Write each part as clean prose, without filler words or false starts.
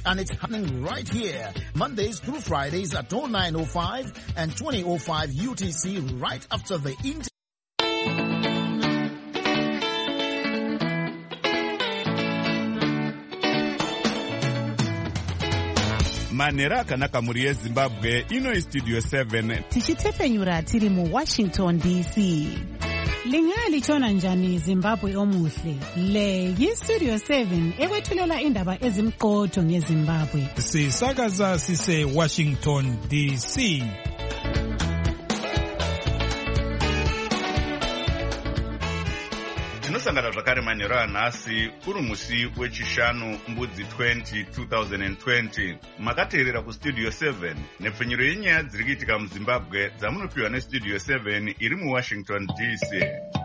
and it's happening right here. Mondays through Fridays at 09:05 and 20:05 UTC right after the Manera akanaka muri yeZimbabwe ino Studio 7 tichitefenyura tiri mu Washington DC. Lingali chona njani Zimbabwe omuhle. Le yiStudio 7 ekwethulela indaba ezimqotho ngeZimbabwe. Sisakaza sise Washington DC. tinosangana zvakare manheru anhasi uri musi wechishanu mbudzi 2020 makateerera kuStudio 7 nepfenyuro yenyaya dziri kuitika muZimbabwe dzamunopiwa neStudio 7 iri muWashington DC.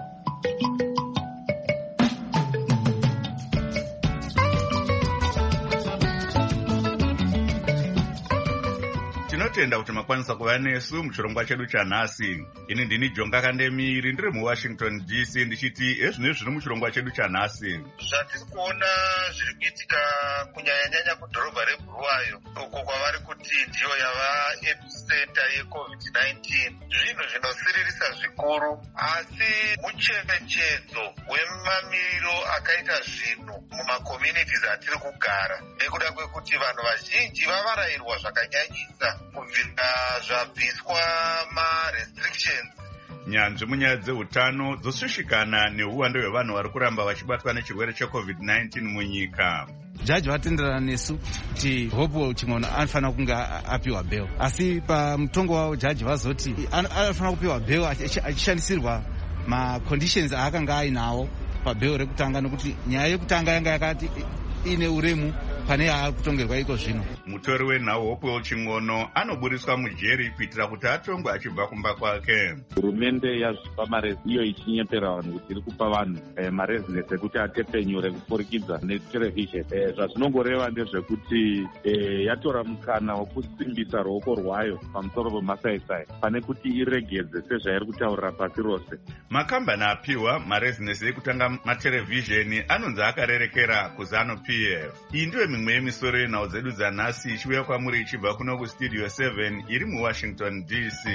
tinotenda kuti makwanisa kuva nesu muchirongwa chedu chanhasi. Ini ndini Jonga Kandemiri ndiri muWashington DC ndichiti ezvino zviri muchirongwa chedu chanhasi. Zvatiri kuona zviri kuitika kunyanya kudhorobha reBulawayo uko kwavari kuti ndiyo yava epicenter yeCovid-19. Zvinhu zvinosiririsa zvikuru, asi mucherechedzo wemamiriro akaita zvinhu mumakommunities atiri kugara nekuda kwekuti vanhu vazhinji vavarayirwa zvakanyanyisa kubvira zvabviswa ma-restrictions. Nyanzvi munyaya dzeutano dzosvishikana neuwando hwevanhu vari kuramba vachibatwa nechirwere cheCovid-19 munyika. Jaji vatenderana nesu kuti Hope Ching'ona anofanira kunge apiwa bail, asi pamutongo wavo jaji vazoti anofanira kupiwa bail achishandisirwa ma-conditions aakanga ainawo pabail rekutanga, nokuti nyaya yekutanga yanga yakati ine uremu pane yaari kutongerwa iko zvino. Mutori wenhau Hope Ching'ona anoburiswa mujeri kuitira kuti atongwe achibva kumba kwake. Hurumende yazvipa marezi iyo ichinyepera vanhu kuti iri kupa vanhu marezinesi ekuti atefenyure kupfurikidza neterevhizheni. Zvazvinongoreva ndezvekuti yatora mukana wekusimbisa ruoko rwayo pamusoro pemasaisai pane kuti iregedze sezvairi kutaurira pasi rose. Makambani apiwa marezinesi ekutanga materevhizheni anonzi akarerekera kuZanu-PF. Iyi ndiyo mimwe yemisoro yenhau dzedu dzanhasi ichiuya kwamuri ichibva kuno kuStudio 7 iri muWashington DC.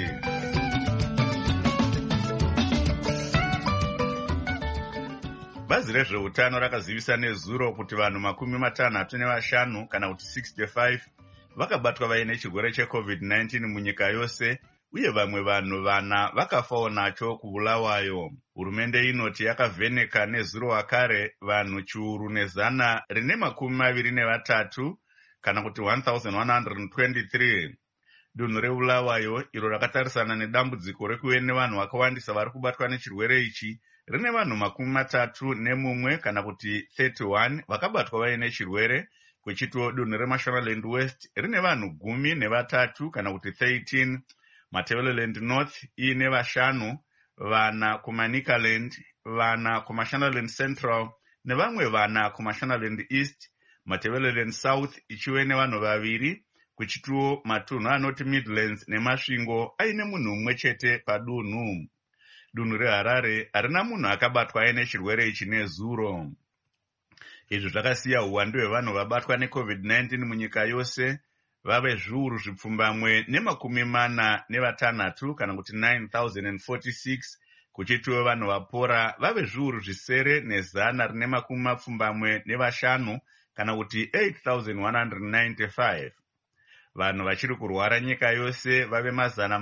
Bazi rezveutano rakazivisa nezuro kuti vanhu 65 kana kuti 65 vakabatwa vaine chirwere cheCovid-19 munyika yose, uye vamwe vanhu 4 vakafawo nacho kuBulawayo. Hurumende inoti yakavheneka nezuro wakare vanhu 123 kana kuti 1123. Dunhu reBulawayo iro rakatarisana nedambudziko rekuve nevanhu vakawandisa vari kubatwa nechirwere ichi rine vanhu 31 kana kuti 31 vakabatwa vaine chirwere, kwechito dunhu reMashonaland West rine vanhu 13 kana kuti 13, Matabeleland North iine 5, vana kuManicaland, vana kuMashonaland Central nevamwe vana kuMashonaland East, Matabeleland South ichive nevanhu 2, kwechituo matunhu anoti Midlands neMasvingo aine munhu mumwe chete padunhu. Dunhu reHarare harina munhu akabatwa aine chirwere ichi nezuro. Izvi zvakasiya uwandu hwevanhu vabatwa neCovid-19 munyika yose vave zviuru zvipfumbamwe ne46 kana kuti 9046, kuchitiwe vanhu vapora vave zviuru zvisere ne115 kana kuti 8195. Vanhu vachiri kurwara nyika yose vave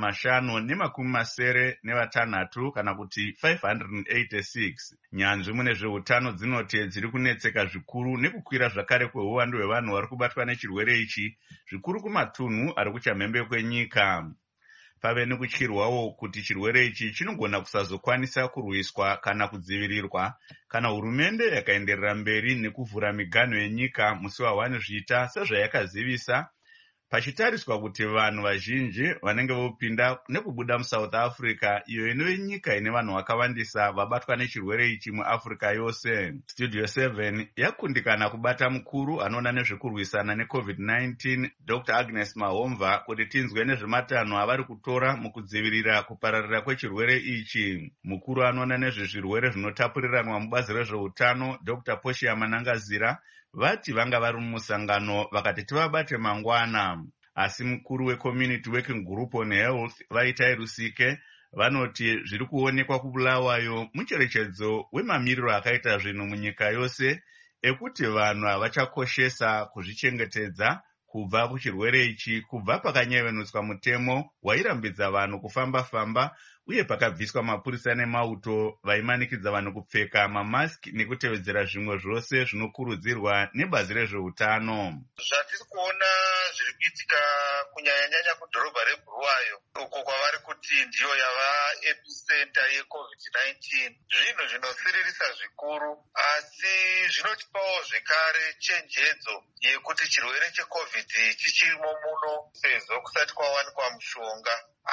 586 kana kuti 586. Nyanzvi mune zveutano dzinoti dziri kunetseka zvikuru nekukwira zvakare kweuwandu hwevanhu vari kubatwa nechirwere ichi, zvikuru kumatunhu ari kuchamhembe kwenyika. Pave nekutyirwawo kuti chirwere ichi chinogona kusazokwanisa kurwiswa kana kudzivirirwa kana hurumende yakaenderera mberi nekuvhura miganho yenyika musi wa1 Zviita sezvayakazivisa, pachitariswa kuti vanhu vazhinji vanenge vopinda nekubuda muSouth Africa, iyo inove nyika ine vanhu vakawandisa vabatwa nechirwere ichi muAfrica yose. Studio 7 yakundikana kubata mukuru anoona nezvekurwisana neCovid-19 Dr. Agnes Mahomva kuti tinzwe nezvematanho avari kutora mukudzivirira kupararira kwechirwere ichi. Mukuru anoona nezvezvirwere zvinotapuriranwa mubazi rezveutano Dr. Portia Manangazira vati vanga vari mumusangano vakati tivabate mangwana. Asi mukuru weCommunity Working Group on Health Vaitai Rusike vanoti zviri kuonekwa kubulawayo mucherechedzo wemamiriro akaita zvinhu munyika yose ekuti vanhu havachakoshesa kuzvichengetedza kubva kuchirwere ichi kubva pakanyevenutswa mutemo wairambidza vanhu kufamba-famba uye pakabviswa mapurisa nemauto vaimanikidza vanhu kupfeka mamasiki nekutevedzera zvimwe zvose zvinokurudzirwa nebazi rezveutano. Zvatiri kuona zviri kuitika kunyanya-nyanya kudhorobha reBulawayo uko kwavari kuti ndiyo yava epicenter yeCovid-19 zvinhu zvinosiririsa zvikuru, asi zvinotipawo zvekare chenjedzo yekuti chirwere cheCovid chichirimo muno sezvo kusati kwawanikwa mushonga.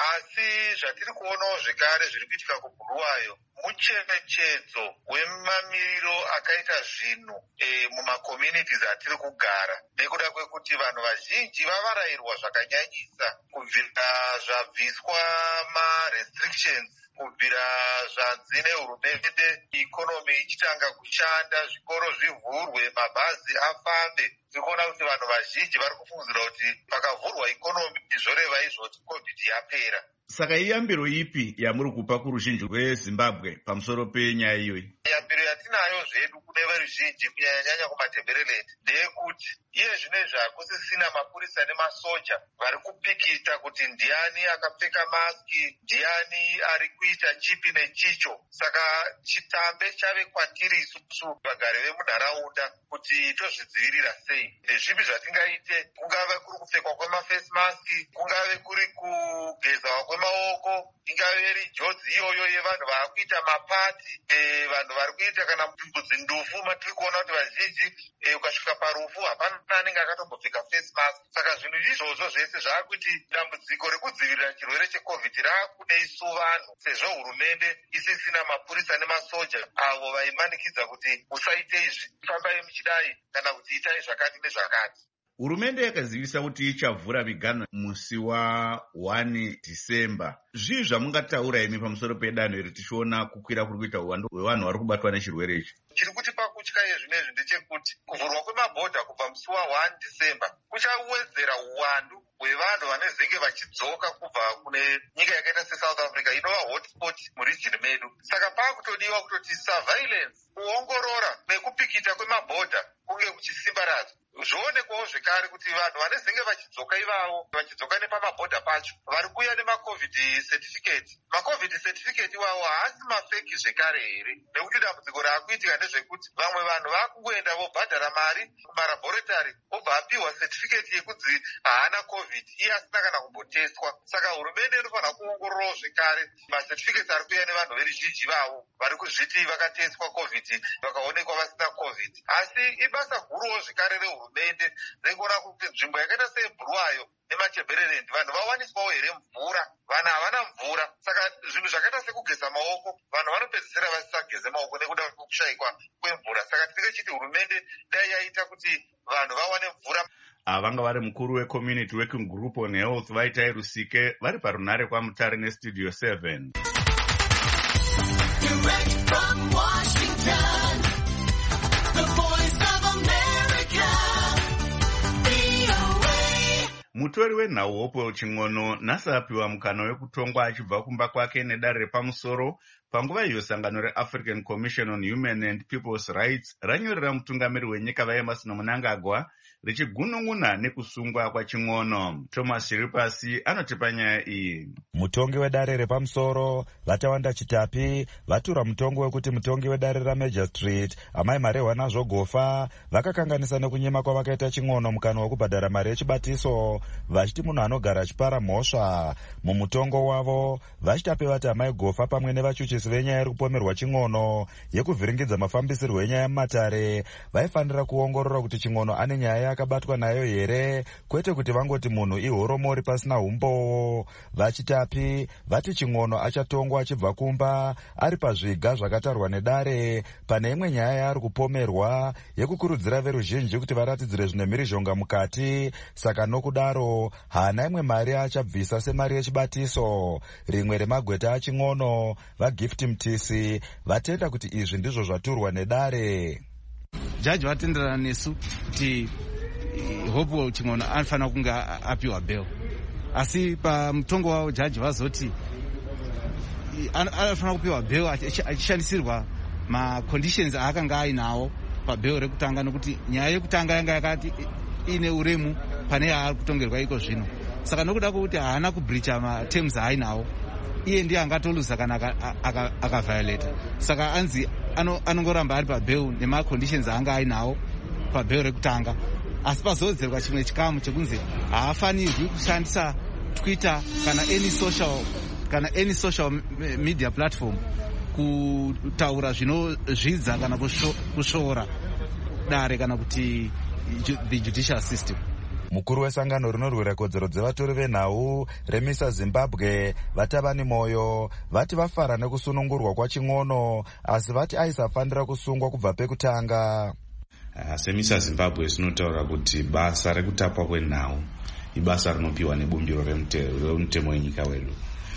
Asi zvatiri kuonawo zvekare zviri kuitika kuBulawayo mucherechedzo wemamiriro akaita zvinhu mumacommunities atiri kugara, nekuda kwekuti vanhu vazhinji vavarayirwa zvakanyanyisa kubvira zvabviswa ma-restrictions, kubvira zvanzi nehurumende ikonomi ichitanga kushanda, zvikoro zvivhurwe, mabhazi afambe. Tirikuona kuti vanhu vazhinji vari kufungidzira kuti pakavhurwa ikonomi zvoreva izvoti COVID yapera. Saka iyambiro ipi yamuri kupa kuruzhinji rweZimbabwe pamusoro penyaya iyoyi? Yambiro yatinayo zvedu kune veruzhinji kunyanya-nyanya kumaTembereland ndeyekuti iye zvinezvi hakusisina mapurisa nemasoja vari kupikita kuti ndiani akapfeka masiki, ndiani ari kuita chipi nechicho. Saka chitambe chave kwatiri isusu vagari vemunharaunda kuti tozvidzivirira sei. Nezvipi zvatingaite, kungave kuri kupfekwa kwemafesi masiki, kungave kuri kugezwa kwemaoko, ingave iri njodzi iyoyo yevanhu vaakuita mapati, vanhu vari kuita kana mupfudzi ndufu. Matiri kuona kuti vazhinji ukasvika parufu hapana anenge akatombopfeka face mask. Saka zvinhu izvozvo zvese zvaakuti dambudziko rekudzivirira chirwere cheCovid raakude isu vanhu, sezvo hurumende isisina mapurisa nemasoja avo vaimanikidza kuti usaite izvi, fambai muchidai, kana kuti itai zvakati nezvakati. Hurumende yakazivisa kuti ichavhura miganhu musi wa1 Dhisemba. Zvii zvamungataura imi pamusoro pedanho iri tichiona kukwira kuri kuita uwandu hwevanhu vari kubatwa nechirwere ichi? Chiri kutipa kutya yezvinezvi ndechekuti kuvhurwa kwemabhodha kubva musi wa1 Dhisemba kuchawedzera uwandu hwevanhu vanezenge vachidzoka kubva kune nyika yakaita seSouth Africa inova hotspot murijini medu. Saka paakutodiwa kutoti surveillance, kuongorora nekupikita kwemabhodha kunge kuchisimbaradzwa. Zvoonekwawo zvekare kuti vanhu vanezenge vachidzoka ivavo vachidzoka nepamabhodha pacho vari kuuya nemaCovid certificate. MaCovid certificate iwawo haasi mafeki zvekare here, nekuti dambudziko raakuitika ndezvekuti vamwe vanhu vaakungoenda vobhadhara mari kumarabhoritari obva apiwa certificate yekudzi haana COVID iye asina kana kumboteswa. Saka hurumende inofanira kuongororawo zvekare macertificates ari kuuya nevanhu veruzhinji vavo vari kuzviti vakateswa COVID vakaonekwa vasina COVID. Asi ibasa guruwo zvekare rehurumende rekuona kuti nzvimbo yakaita seBulawayo nemaTembereland vanhu vawaniswawo here mvura. Vanhu havana mvura, saka zvinhu zvakaita sekugeza maoko vanhu vanopedzisira vasisageze maoko nekuda kwekushayikwa kwemvura. Saka tinenge chiti hurumende dai yaita kuti vanhu vawane mvura. Vanga vari mukuru weCommunity Working Group on Health Vaitai Rusike vari parunare kwaMutare neStudio 7. Direct from Washington, the voice of America, VOA. Mutori wenhau Hopewell Ching'ono nhasi apiwa mukana wekutongwa achibva kumba kwake nedare repamusoro panguva iyo sangano reAfrican Commission on Human and People's Rights ranyorera mutungamiri wenyika vaEmerson Mnangagwa richigunun'una nekusungwa kwaChing'ono. Thomas Chiripasi anotipa nyaya iyi. Mutongi wedare repamusoro Vatawanda Chitapi vatura mutongo wekuti mutongi wedare raMajor Street Amai Marehwana Zvogofa vakakanganisa nekunyema kwavakaita Ching'ono mukana wekubhadhara mari yechibatiso vachiti munhu anogara achipara mhosva. Mumutongo wavo vaChitapi vati Amai Gofa pamwe nevachuchisi venyaya iri kupomerwa Ching'ono yekuvhiringidza mafambisirwo enyaya mumatare vaifanira kuongorora kuti Ching'ono ane nyaya akabatwa nayo here, kwete kuti vangoti munhu ihoromori pasina umbowo. VaChitapi vati Ching'ono achatongwa achibva kumba ari pazviga zvakatarwa nedare pane imwe nyaya yaari kupomerwa yekukurudzira veruzhinji kuti varatidzire zvine mhirizhonga mukati. Saka nokudaro haana imwe mari achabvisa semari yechibatiso. Rimwe remagweta aChing'ono, vaGift Mtisi, vatenda kuti izvi ndizvo zvaturwa nedare. jaji vatenderana nesu kuti Hopewell Ching'ono anofanira kunge apiwa bail, asi pamutongo wavo jaji vazoti anofanira kupiwa bail achishandisirwa maconditions aakanga ainawo pabail rekutanga, nokuti nyaya yekutanga yanga yakati ine uremu pane yaari kutongerwa iko zvino. Saka nokuda kwokuti haana kubreacha matems aainawo, iye ndiye angatoluza kana akaviolata. Saka anzi anongoramba ari pabail nemaconditions aanga ainawo pabail rekutanga, asi pazodzerwa chimwe chikamu chekunzi haafanirwi kushandisa Twitter kana any social media platform kutaura zvinozvidza kana kushoora dare kana kuti the judicial system. Mukuru wesangano rinorwira kodzero dzevatori venhau remisa Zimbabwe Vatavani Moyo vati vafara nekusunungurwa kwaChing'ono, asi vati aisafanira kusungwa kubva pekutanga. Semisa Zimbabwe sinotaura kuti basa rekutapwa kwenhau ibasa rinopiwa nebumbiro remutemo wenyika wedu.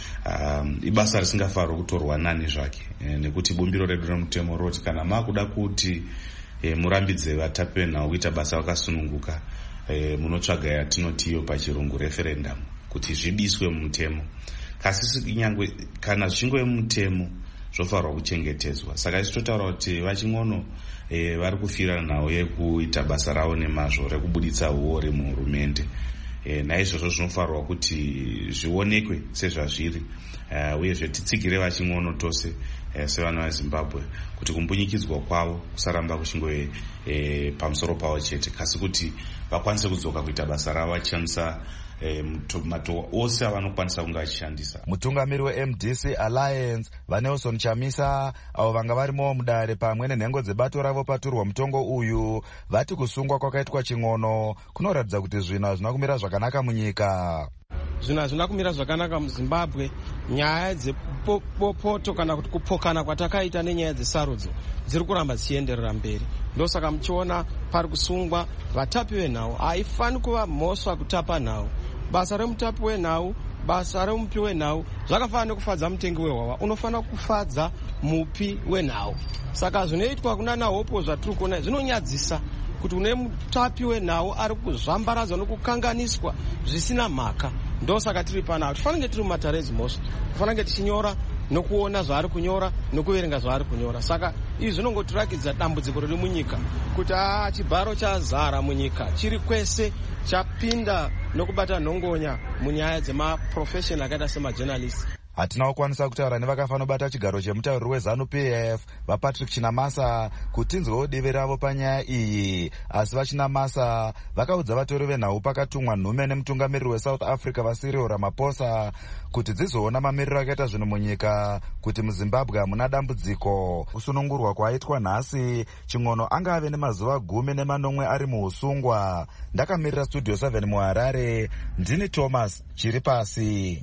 Ibasa risingafanirwi kutorwa nani zvake, nekuti bumbiro redu remutemo roti kana makuda kuti murambidze vatapi venhau kuita basa vakasununguka, munotsvaga yatinoti iyo pachirungu referendum kuti zvibiswe mumutemo. Kasi nyangwe kana zvingove mumutemo zvofanirwa kuchengetedzwa. Saka ichitotaura kuti vaChing'ono vari kufira nhau yekuita basa ravo nemazvo rekubuditsa uore muhurumende. Naizvozvo zvinofanirwa kuti zvionekwe sezvazviri, uyezve titsigire vaChing'ono tose sevana veZimbabwe kuti kumbunyikidzwa kwavo kusaramba kuchingove pamusoro pavo chete, kasi kuti vakwanise kudzoka kuita basa ravo vachishandisa mato ose avanokwanisa kunge achishandisa. Mutungamiri weMDC Alliance vaNelson Chamisa avo vanga varimo mudare pamwe nenhengo dzebato ravo paturwa mutongo uyu vati kusungwa kwakaitwa Ching'ono kunoratidza kuti zvinhu hazvina kumira zvakanaka munyika. Zvinhu hazvina kumira zvakanaka muZimbabwe. Nyaya dzepoto kana kuti kupokana kwatakaita nenyaya dzesarudzo dziri kuramba dzichienderera mberi. Ndosaka muchiona pari kusungwa vatapi venhau. Haifani kuva mhosva kutapa nhau. Basa remutapi wenhau, basa remupi wenhau zvakafanana nekufadza mutengi wehwahwa, unofanira kufadza mupi wenhau. Saka zvinoitwa kunana Hopo zvatiri kuona zvinonyadzisa kuti une mutapi wenhau ari kuzvambaradzwa nokukanganiswa zvisina mhaka. Ndosaka tiri pana tifanenge tiri mumatarezi mhosva, tifanenge tichinyora nokuona zvaari kunyora nokuverenga zvaari kunyora. Saka izvi zvinongotirakidza dambudziko riri munyika kuti chibharo chazara munyika chiri kwese, chapinda nokubata nhongonya munyaya dzemaprofesheni akaita semajournalist. Hatina kukwanisa kutaura nevakafanobata chigaro chemutauriri weZANU-PF vaPatrick Chinamasa kuti nzwewo divi ravo panyaya iyi, asi vaChinamasa vakaudza vatori venhau pakatumwa nhume nemutungamiriri weSouth Africa vaCyril Ramaphosa kuti dzizoona mamiriro akaita zvinhu munyika kuti muZimbabwe hamuna dambudziko. Kusunungurwa kwaitwa nhasi, Ching'ono anga ave nemazuva 19 ari muusungwa. Ndakamirira Studio 7 muHarare, ndini Thomas Chiripasi.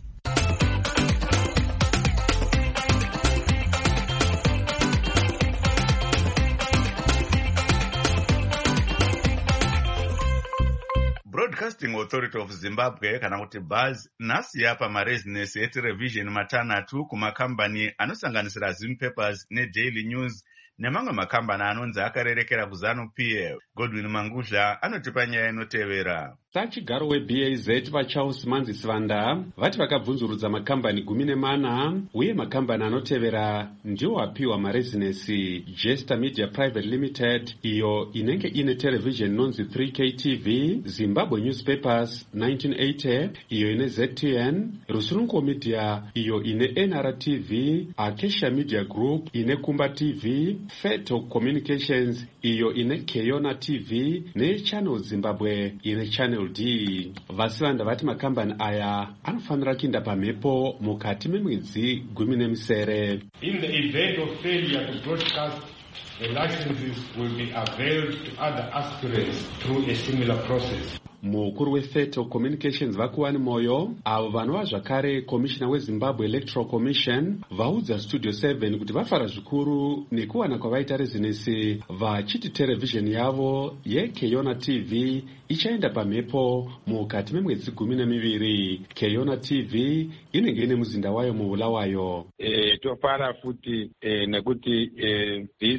Broadcasting Authority of Zimbabwe kana kuti BAZ nhasi yapa marezinesi eterevhizheni matanhatu kumakambani anosanganisira Zim Papers neDaily News nemamwe makambani anonzi akarerekera kuZANU-PF. Godwin Mangudla anotipa nyaya inotevera. Sachigaro weBAZ vaCharles Manzi Sivanda vati vakabvunzurudza makambani 14 uye makambani anotevera ndiwo apiwa marezinesi. Jester Media Private Limited iyo inenge ine television nonzi 3K TV, Zimbabwe Newspapers 1980 iyo ine ZTN, Rusununguko Media iyo ine NRTV, Acacia Media Group ine Kumba TV, Feto Communications iyo ine Keyona TV neChannel Zimbabwe ine Channel D. Vasivanda vati makambani aya anofanira kuinda pamhepo mukati memwedzi 17. In the event of failure to broadcast, the licenses will be availed to other aspirants through a similar process. Mukuru weFeto Communications Vakuwani Moyo avo vanova zvakare komishina weZimbabwe Electoral Commission vaudza Studio 7 kuti vafara zvikuru nekuwana kwavaita rezinesi vachiti televhizheni yavo yeKeyona TV ichaenda pamhepo mukati memwedzi 12. Keyona TV inenge ine muzinda wayo muBulawayo. Tofara futi nekuti this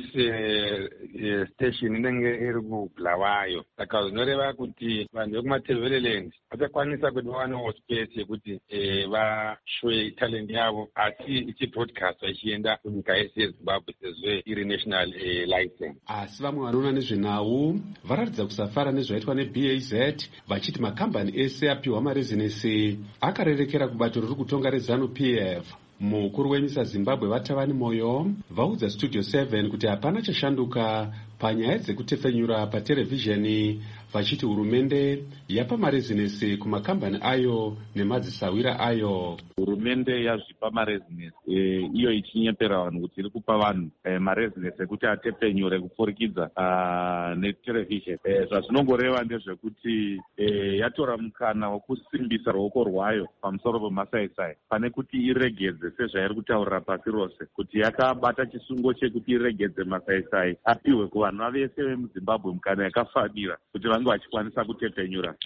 station inenge iri kuBulawayo, saka zvinoreva kuti vanhu vekumaThemveleland vachakwanisa kuti vawanewo space yekuti vashowe talent yavo, asi ichibroadcast ichienda kunyika yese yeZimbabwe sezvo iri national license. Asi vamwe vanoona nezvenhau varatidza kusafara nezvaitwa neBAZ, vachiti makambani ese apiwa marezinesi akarerekera kubato riri kutonga reZANU-PF. Mukuru weMISA Zimbabwe Vatavani Moyo vaudza Studio 7 kuti hapana chashanduka panyaya dzekutefenyura paterevhizheni, vachiti hurumende yapa marezinesi kumakambani ayo nemadzisawira ayo. Hurumende yazvipa marezinesi iyo ichinyepera vanhu kuti iri kupa vanhu marezinesi ekuti atefenyure kupfurikidza neterevhizheni. Zvazvinongoreva ndezvekuti yatora mukana wekusimbisa ruoko rwayo pamusoro pemasaisai pane kuti iregedze sezvairi kutaurira pasi rose kuti yakabata chisungo chekuti iregedze masaisai apiwe kuvanhu vese vemuZimbabwe mukana yakafadira kuti vange vachikwanisa kutefenyura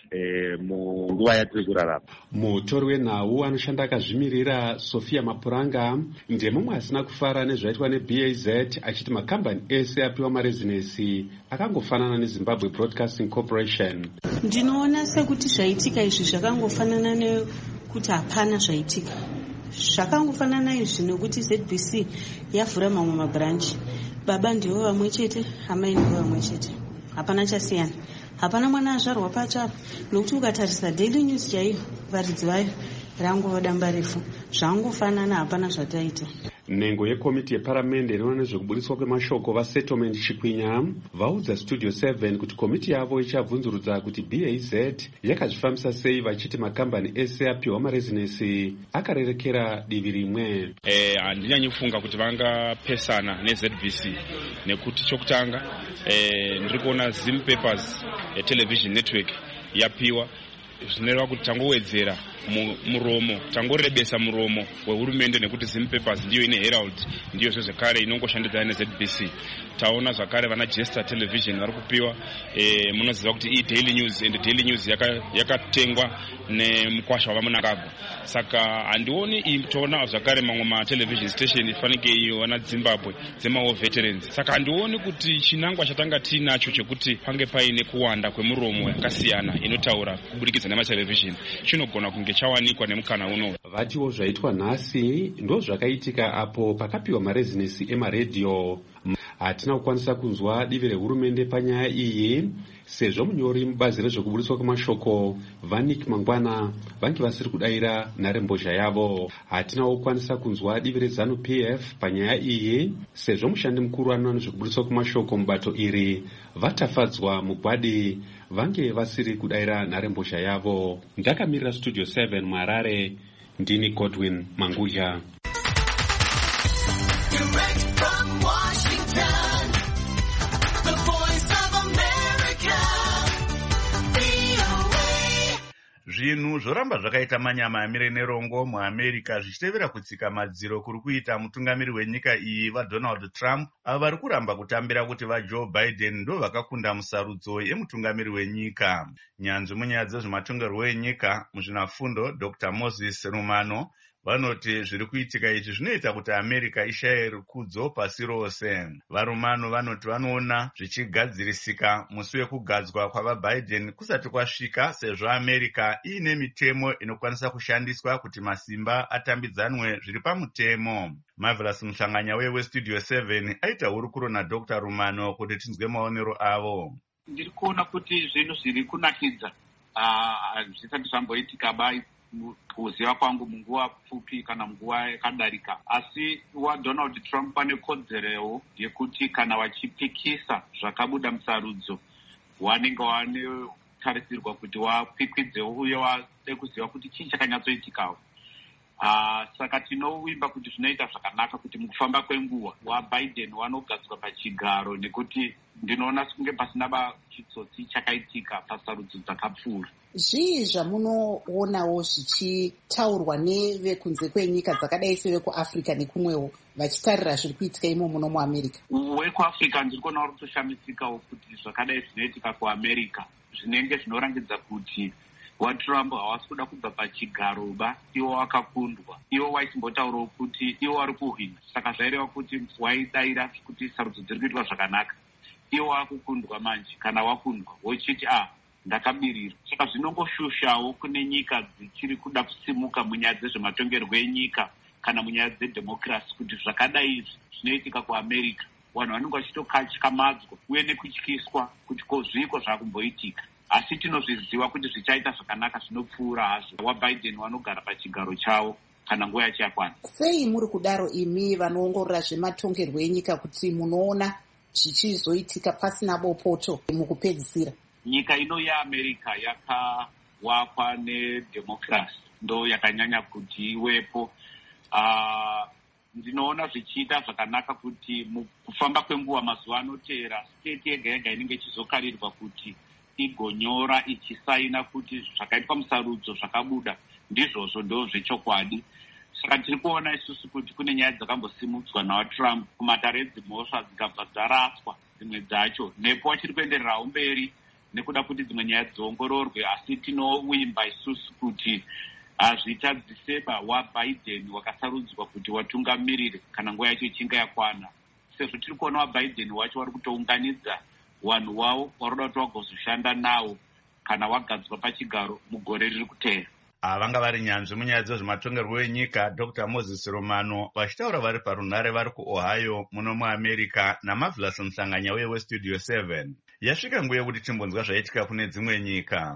munguva yatiri kurarama. Mutori wenhau anoshanda akazvimirira Sofia Mapuranga ndemumwe asina kufara nezvaitwa neBAZ, achiti makambani ese apiwa marezinesi akangofanana neZimbabwe Broadcasting Corporation. Ndinoona sekuti zvaitika izvi zvakangofanana nekuti hapana zvaitika. Zvakangofanana izvi nekuti ZBC yavhura mamwe mabranchi. Baba ndivo vamwe chete, amai ndivo vamwe chete. Hapana chasiyana. Hapana mwana azvarwa pacho, nokuti ukatarisa Daily News chaiyo varidzi vayo rangova damba refu. Zvangofanana, hapana zvataita. Nhengo yekomiti yeparamende inoona nezvekubudiswa kwemashoko vaSettlement Chikwinya vaudza Studio 7 kuti komiti yavo ichabvunzurudza kuti BAZ yakazvifambisa sei, vachiti makambani ese apiwa marezinesi akarerekera divi rimwe. Handinyanyi kufunga kuti vangapesana neZBC nekuti chokutanga ndiri kuona Zim Papers television network yapiwa, zvinoreva kuti tangowedzera muromo, tangorebesa muromo wehurumende nekuti Zim Papers ndiyo ine Herald, ndiyo zvekare inongoshandidzana neZBC. Taona zvakare vana Jester Television vari kupiwa, munoziva kuti iDaily News, and Daily News yakatengwa nemukwasha wavamunangagwa. Saka handioni toona zvakare mamwe matelevision station ifanike iyo vana Zimbabwe dzemawo veterans. Saka handioni kuti chinangwa chatanga tinacho chekuti pange paine kuwanda kwemuromo yakasiyana inotaura kubudikidza nematelevision chinogona kunge chawanikwa nemukana uno. Vatiwo zvaitwa nhasi ndo zvakaitika apo pakapiwa marezinesi emaredhiyo. Hatina kukwanisa kunzwa divi rehurumende panyaya iyi, sezvo munyori mubazi rezvekubudiswa kwemashoko Vanik Mangwana vange vasiri kudayira nharembozha yavo. Hatinawo kukwanisa kunzwa divi reZANU-PF panyaya iyi, sezvo mushandi mukuru anoona nezvekubudiswa kwemashoko mubato iri vatafadzwa mugwadi vange vasiri kudayira nharembozha yavo. Ndakamirira Studio 7 muHarare, ndini Godwin Manguja. Zvinhu zvoramba zvakaita manyama amire nerongo muAmerica zvichitevera kutsika madziro kuri kuita mutungamiri wenyika iyi vaDonald Trump, avo vari kuramba kutambira kuti vaJoe Biden ndo vakakunda musarudzo yemutungamiri wenyika. Nyanzvi munyaya dzezvematongerwo enyika muzvinafundo Dr. Moses Rumano vanoti zviri kuitika izvi zvinoita kuti America ishaye rukudzo pasi rose. VaRumano vanoti vanoona zvichigadzirisika musi wekugadzwa kwavaBiden kusati kwasvika, sezvo America iine mitemo inokwanisa kushandiswa kuti masimba atambidzanwe zviri pamutemo. Marvelous Muhlanganya weStudio 7 aita hurukuro naDr. Rumano kuti tinzwe maonero avo. Ndiri kuona kuti zvinhu zviri kunakidza zvisati zvamboitika bai kuziva kwangu munguva pfupi kana munguva yakadarika. Asi waDonald Trump pane kodzerewo yekuti kana vachipikisa zvakabuda musarudzo wanenge wanetarisirwa kuti wapikidzewo uye wade kuziva kuti chii chakanyatsoitikawo. Saka tinovimba kuti zvinoita zvakanaka kuti mukufamba kwenguva waBiden wanogadzwa pachigaro, nekuti ndinoona kunge pasina chitsotsi chakaitika pasarudzo dzakapfuura. Zvii zvamunoonawo zvichitaurwa nevekunze kwenyika dzakadai sevekuAfrica nekumwewo vachitarira zviri kuitika imo muno muAmerica? WekuAfrica ndiri kuona uri kutoshamisikawo kuti zvakadai zvinoitika kuAmerica zvinenge zvinorangidza kuti waTrump havasi kuda kubva pachigaroba, iwo wakakundwa. Iwo waichimbotaurawo kuti iwo vari kuhwina, saka zvaireva kuti waidayira kuti sarudzo dziri kuitwa zvakanaka. Iwo wakukundwa manje, kana wakundwa wochiti ndakabirira. Saka zvinongoshushawo kune nyika dzichiri kuda kusimuka munyaya dzezvematongerwo enyika kana munyaya dzedhemokirasi, kuti zvakadai izvi zvinoitika kuAmerica. Vanhu vanenge vachitokatyamadza uye nekutyiswa kuti kozviko zvakumboitika. Asi tinozviziva kuti zvichaita zvakanaka zvinopfuura hazvo waBiden vanogara pachigaro chavo kana nguva yacho yakwana. Sei muri kudaro imi vanoongorora zvematongerwo enyika kuti munoona zvichizoitika pasina bopoto mukupedzisira? Nyika ino yeAmerica yakawakwa nedhemokirasi, ndo yakanyanya kuti iwepo. Ndinoona zvichiita zvakanaka kuti mukufamba kwenguva mazuva anoteera state yega yega inenge ichizokarirwa kuti igonyora ichisaina kuti zvakaitwa musarudzo zvakabuda ndizvozvo ndo zvechokwadi. Saka tiri kuona isusu kuti kune nyaya dzakambosimudzwa nawaTrump kumatare edzimhosva dzikabva dzaraswa dzimwe dzacho, nepo vachiri kuendererawo mberi nekuda kuti dzimwe nyaya dziongororwe. Asi tinouimba isusu kuti hazvichadziseba waBiden wakasarudzwa kuti watungamirire kana nguva yacho ichinge yakwana, sezvo tiri kuona waBiden wacho vari kutounganidza vanhu wavo varoda kuti vagozoshanda nawo kana wagadzwa pachigaro mugore riri kuteera. Vanga vari nyanzvi munyaya dzezvematongerwo enyika Dr. Moses Romano vachitaura vari parunhare vari kuOhio muno muAmerica naMavlas Mhlanganya uye weStudio 7. Yasvika nguva yekuti timbonzwa zvaitika kune dzimwe nyika.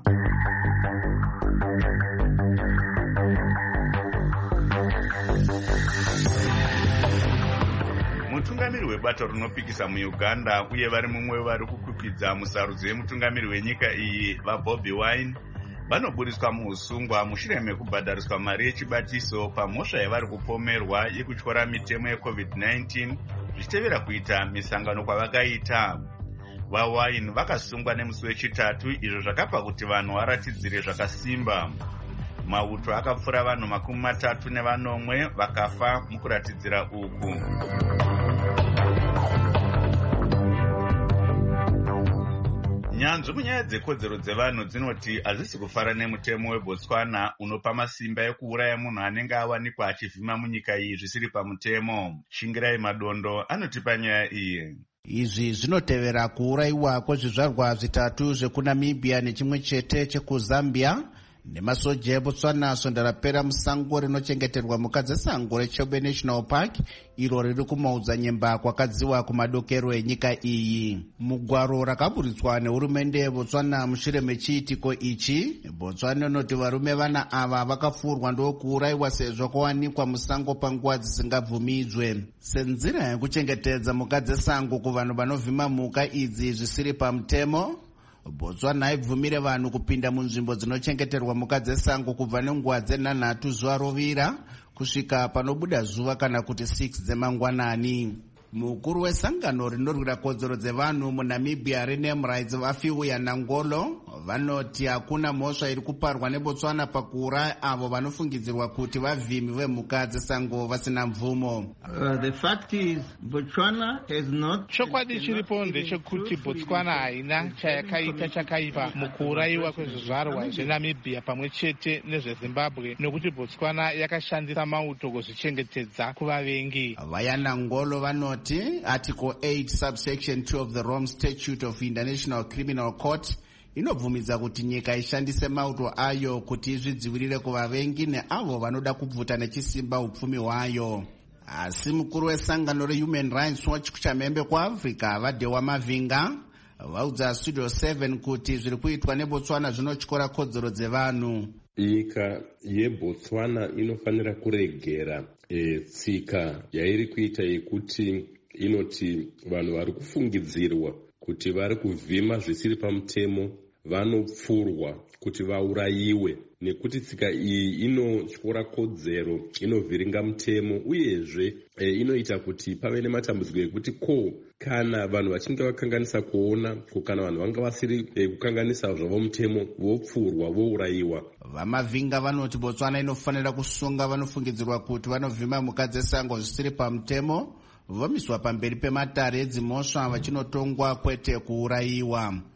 Mutungamiri webato rinopikisa muUganda uye vari mumwe vari kukwikwidzwa musarudzo yemutungamiri wenyika iyi vaBobi Wine vanoburiswa muusungwa mushure mekubhadhariswa mari yechibatiso pamhosva yavari kupomerwa yekutyora mitemo yeCovid-19 zvichitevera kuita misangano kwavakaita. VaWine vakasungwa nemusi wechitatu, izvo zvakapa kuti vanhu varatidzire zvakasimba. Mauto akapfuura vanhu 34 vakafa mukuratidzira uku. Nyanzvi munyaya dzekodzero dzevanhu dzinoti hazvisi kufara nemutemo weBotswana unopa masimba ekuuraya munhu anenge awanikwa achivhima munyika iyi zvisiri pamutemo. Shingirai Madondo anotipa nyaya iyi. Izvi zvinotevera kuurayiwa kwezvizvarwa zvitatu zvekuNamibia nechimwe chete chekuZambia nemasoja eBotswana sonda rapera musango rinochengeterwa mhuka dzesango reChobe National Park, iro riri kumaodzanyemba kwakadziwa kumadokero enyika iyi. Mugwaro rakaburitswa nehurumende yeBotswana mushure mechiitiko ichi, Botswana inoti varume vana ava vakapfuurwa ndokuurayiwa sezvo kwawanikwa musango panguva dzisingabvumidzwe. Senzira yekuchengetedza mhuka dzesango kuvanhu vanovhima mhuka idzi zvisiri pamutemo, Botswana haibvumire vanhu kupinda munzvimbo dzinochengeterwa mhuka dzesango kubva nenguva dze9 zuva rovira kusvika panobuda zuva kana kuti 6 dzemangwanani. Mukuru wesangano rinorwira kodzero dzevanhu muNamibia reName Rights vaFiuya Nangolo vanoti hakuna mhosva iri kuparwa neBotswana pakuuraya avo vanofungidzirwa kuti vavhimi vemhuka dzesango vasina mvumo. Chokwadi chiripo ndechekuti Botswana haina chayakaita chakaipa mukuurayiwa kwezvizvarwa zveNamibia pamwe chete nezveZimbabwe, nekuti Botswana yakashandisa mauto kuzvichengetedza kuvavengi. Vaya Nangolo vanoti Article 8 subsection 2 of the Rome Statute of International Criminal Court inobvumidza kuti nyika ishandise mauto ayo kuti izvidzivirire kuvavengi neavo vanoda kubvuta nechisimba upfumi hwayo. Asi mukuru wesangano reHuman Rights Watch kuchamhembe kuAfrica Vadewa Mavinga vaudza Studio 7 kuti zviri kuitwa neBotswana zvinotyora kodzero dzevanhu. Nyika yeBotswana inofanira kuregera tsika yairi kuita yekuti inoti vanhu vari kufungidzirwa kuti vari kuvhima zvisiri pamutemo vanopfurwa kuti vaurayiwe, nekuti tsika iyi inotyora kodzero, inovhiringa mutemo, uyezve inoita kuti pave nematambudziko ekuti kana vanhu vachinge vakanganisa kuona kana vanhu vanga vasiri kukanganisa zvavo mutemo vopfurwa vourayiwa. Vamavinga vanoti Botswana inofanira kusunga vanofungidzirwa kuti vanovhima mhuka dzesango zvisiri pamutemo vomiswa pamberi pematare edzimhosva vachinotongwa kwete kuurayiwa.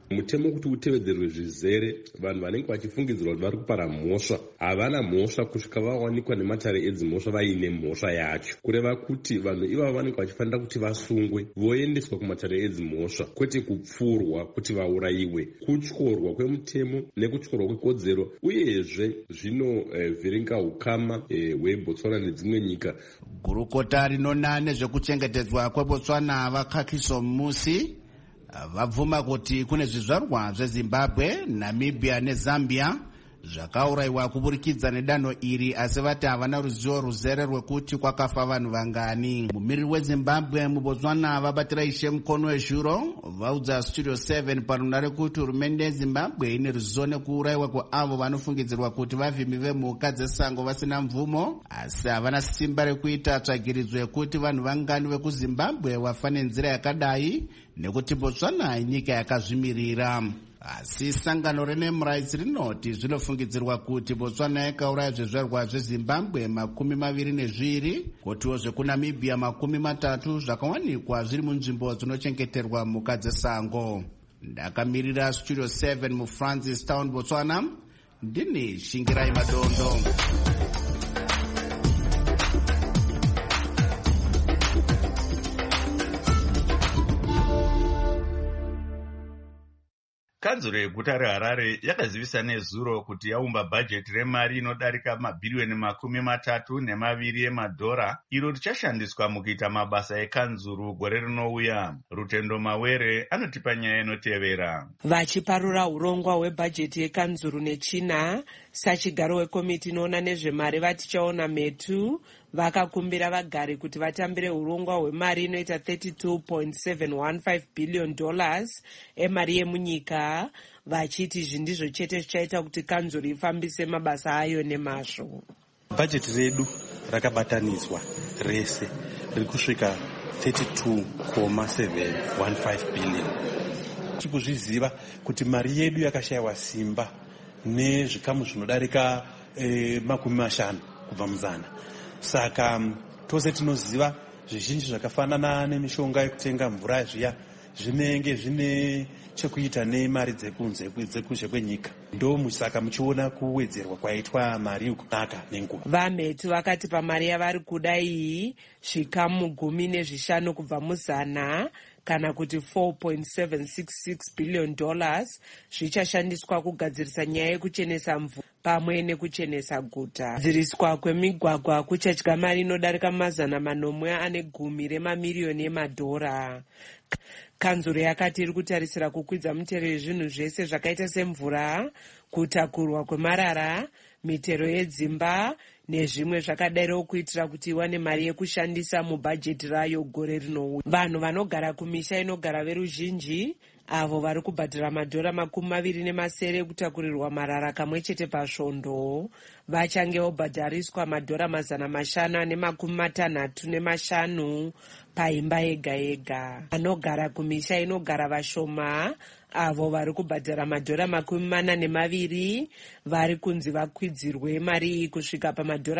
mutemo kuti utevedzerwe zvizere, vanhu vanenge vachifungidzirwa kuti vari kupara mhosva havana mhosva kusvika vawanikwa nematare edzimhosva vaine mhosva yacho, kureva kuti vanhu ivavo vanenge vachifanira kuti vasungwe voendeswa kumatare edzimhosva, kwete kupfurwa kuti vaurayiwe. Kutyorwa kwemutemo nekutyorwa kwekodzero uyezve zvinovhiringa ukama hweBotswana nedzimwe nyika. Gurukota rinona nezvekuchengetedzwa kweBotswana vaKhakiso Musi vabvuma kuti kune zvizvarwa zveZimbabwe, Namibia neZambia zvakaurayiwa kuburikidza nedanho iri, asi vati havana ruzivo ruzere rwekuti kwakafa vanhu vangani. Mumiriri weZimbabwe muBotswana vabatira Ishe Mukono wezvuro vaudza Studio 7 parunare kuti hurumende yeZimbabwe ine ruzivo nekuurayiwa kweavo vanofungidzirwa kuti vavhimi vemhuka dzesango vasina mvumo, asi havana simba rekuita tsvagiridzo yekuti vanhu vangani vekuZimbabwe vafa nenzira yakadai, nekuti Botswana inyika yakazvimirira. Asi sangano reName Rights rinoti zvinofungidzirwa kuti Botswana yakauraya zvizvarwa zveZimbabwe 22, kotiwo zvekuNamibia 30 zvakawanikwa zviri munzvimbo dzinochengeterwa mhuka dzesango. Ndakamirira Studio 7 muFrancis Town, Botswana, ndini Shingirai Madondo. Kanzuro yeguta reHarare yakazivisa nezuro kuti yaumba bhajeti remari inodarika mabhiriyoni 32 emadhora, iro richashandiswa mukuita mabasa ekanzuru gore rinouya. Rutendo Mawere anotipa nyaya inotevera. Vachiparura urongwa hwebhajeti yekanzuru nechina, sachigaro wekomiti inoona nezvemari vatichaona metu vakakumbira vagari kuti vatambire urongwa hwemari inoita $32.715 billion emari yemunyika, vachiti izvi ndizvo chete zvichaita kuti kanzuru ifambise mabasa ayo nemazvo. Bhajeti redu rakabatanidzwa rese riri kusvika $32.715 billion. Tikuzviziva kuti mari yedu yakashayiwa simba nezvikamu zvinodarika 50 kubva muzana. Saka tose tinoziva zvizhinji zvakafanana nemishonga yekutenga mvura zviya zvinenge zvine chekuita nemari dzekunze kwenyika. Ndomusaka muchiona kuwedzerwa kwaitwa mari yokunaka nenguva. Vamhetu vakati pamari yavari kuda iyi zvikamu 15 kubva muzana kana kuti $4.766 billion zvichashandiswa kugadzirisa nyaya yekuchenesa mvura pamwe nekuchenesa guta. Kudziriswa kwemigwagwa kuchadya mari inodarika $10 mamiliyoni emadhora. Kanzuro yakati iri kutarisira kukwidza mutero yezvinhu zvese zvakaita semvura, kutakurwa kwemarara, mitero yedzimba nezvimwe zvakadaro, kuitira kuti iwane mari yekushandisa mubhajeti rayo gore rinouya. Vanhu vanogara kumisha inogara veruzhinji, avo vari kubhadhara madhora 27 kutakurirwa marara kamwe chete pasvondo, vachange vobhadhariswa madhora 565 paimba yega yega. Vanogara kumisha inogara vashoma, avo vari kubhadhara madhora 42 vari kunzi vakwidzirwe mari iyi kusvika pamadhora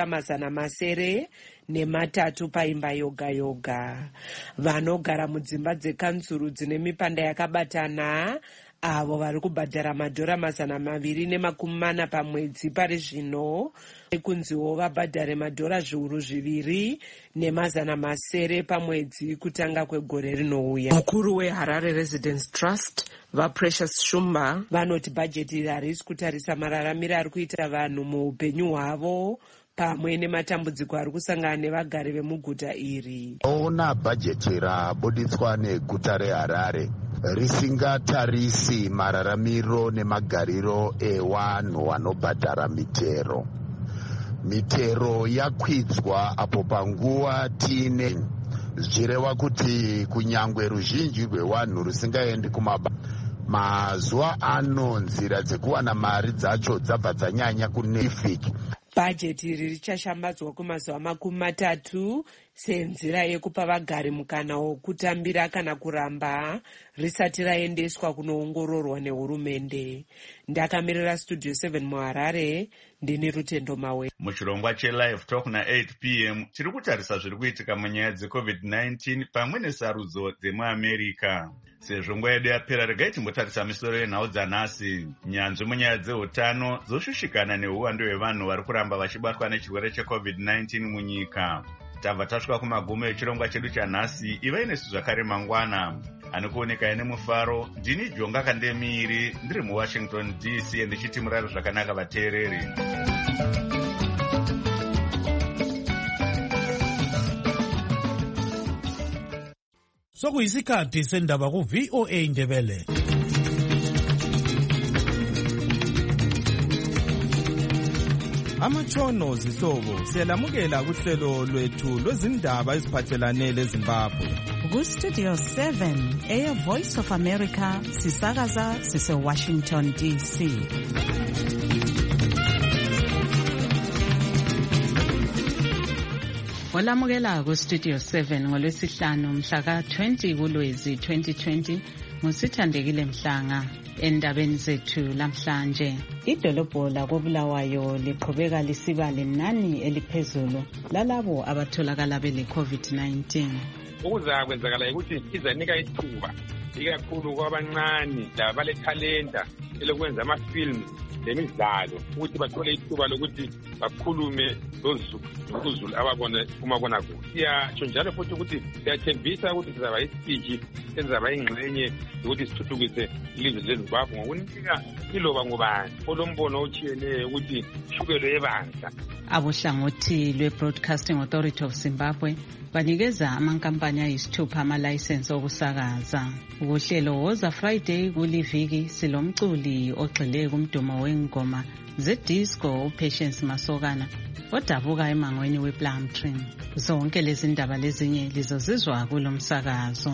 903 paimba yoga yoga. Vanogara mudzimba dzekanzuru dzine mipanda yakabatana, avo vari kubhadhara madhora 240 pamwedzi pari zvino, kunziwo vabhadhare madhora zviuru 2,700 pamwedzi kutanga kwegore rinouya. Mukuru weHarare Residence Trust vaPrecious Shumba vanoti bhajeti iri harisi kutarisa mararamiro ari kuita vanhu muupenyu hwavo pamwe nematambudziko ari kusangana nevagari vemuguta iri. Ona bhajeti rabuditswa neguta reHarare risingatarisi mararamiro nemagariro evanhu vanobhadhara mitero. Mitero yakwidzwa apo panguva tiine zvichireva kuti kunyangwe ruzhinji rwevanhu rusingaendi kumabasa. Mazuva ano nzira dzekuwana mari dzacho dzabva dzanyanya kunefiki. Bhajeti iri richashambadzwa kwemazuva 30 senzira yekupa vagari mukana wokutambira kana kuramba risati raendeswa kunoongororwa nehurumende. Ndakamirira Studio 7 muHarare, ndini Rutendo Mawe. Muchirongwa cheLive Talk na8 p.m. tiri kutarisa zviri kuitika munyaya dzeCovid-19 pamwe nesarudzo dzemuAmerica. Sezvo nguva yedu yapera, regai timbotarisa misoro yenhau dzanhasi. Nyanzvi munyaya dzeutano dzoshushikana neuwandu hwevanhu vari kuramba vachibatwa nechirwere cheCovid-19 munyika. Tabva tasvika kumagumo echirongwa chedu chanhasi. Ivai nesu zvakare mangwana. Anokuoneka ine mufaro, ndini Jonga Kandemiri, ndiri muWashington DC, ndichiti murare zvakanaka vateereri. Sokuyisikhathi sendaba ku-VOA Ndebele. Amatshono zihlobo siyalamukela kuhlelo lwethu lwezindaba eziphathelane leZimbabwe. Ku-Studio 7 Air Voice of America sisakaza sise-Washington DC. Olamukela ku-Studio 7 ngolwesihlanu mhla ka-20 kuLwezi 2020 ngusithandekile Mhlanga. Endabeni zethu lamhlanje, idolobho lakoBulawayo liqhubeka lisiba lenani eliphezulu lalabo abatholakala bele COVID-19. Okuzakwenzakala ukuthi izanika ithuba ikakhulu kwabancane labalethalenta elokwenza amafilm lemidlalo ukuthi bathole ithuba lokuthi bakhulume lozulu ababone kumabonakude. Siyatsho njalo futhi ukuthi siyathembisa ukuthi sizaba isiteji sizaba ingxenye ukuthi sithuthukise ilizwe leZimbabwe ngokunika iloba ngubani olombono otshiyeneyo ukuthi shukelo yebandla. Abohlangothi lwe-Broadcasting Authority of Zimbabwe banikeza amankampani ayisithupha amalayisensi okusakaza. Uhlelo Woza Friday kuliviki silomculi ogxile kumdumo wengoma zedisco uPatience Masokana odabuka emangweni wePlumtree. Zonke lezi ndaba lezinye lizozizwa kulo msakazo.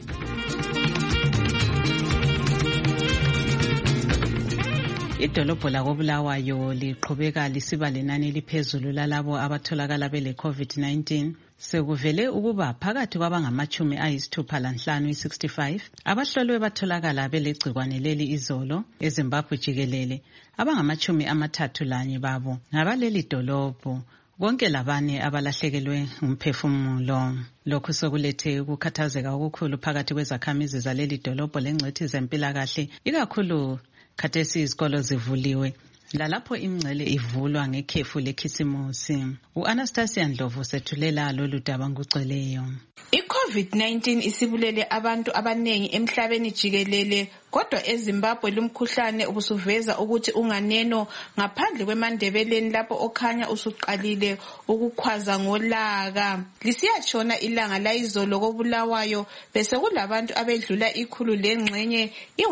Idolobho lakoBulawayo liqhubeka lisiba lenani eliphezulu lalabo abatholakala bele COVID-19. Sekuvele ukuba phakathi kwabangamachumi ayisithupha lanhlanu 65 abahlolwe batholakala belegcikwane leli izolo eZimbabwe jikelele. Abangamachumi amathathu lanye babo ngabaleli dolobho. Konke labane abalahlekelwe umphefumulo. Lokhu sokulethe ukukhathazeka okukhulu phakathi kwezakhamizi zaleli dolobho lengcwethi zempilakahle, ikakhulu khathesi izikolo zivuliwe lalapho imingcele ivulwa ngekhefu lekhisimusi. U-Anastasia Ndlovu sethulela lolu daba ngugcweleyo. I-COVID-19 isibulele abantu abanengi emhlabeni jikelele, kodwa eZimbabwe lumkhuhlane ubusuveza ukuthi unganeno ngaphandle kwemandebeleni lapho okhanya usuqalile ukukhwaza ngolaka. Lisiyatshona ilanga layizolo koBulawayo bese kulabantu abedlula ikhulu lengxenye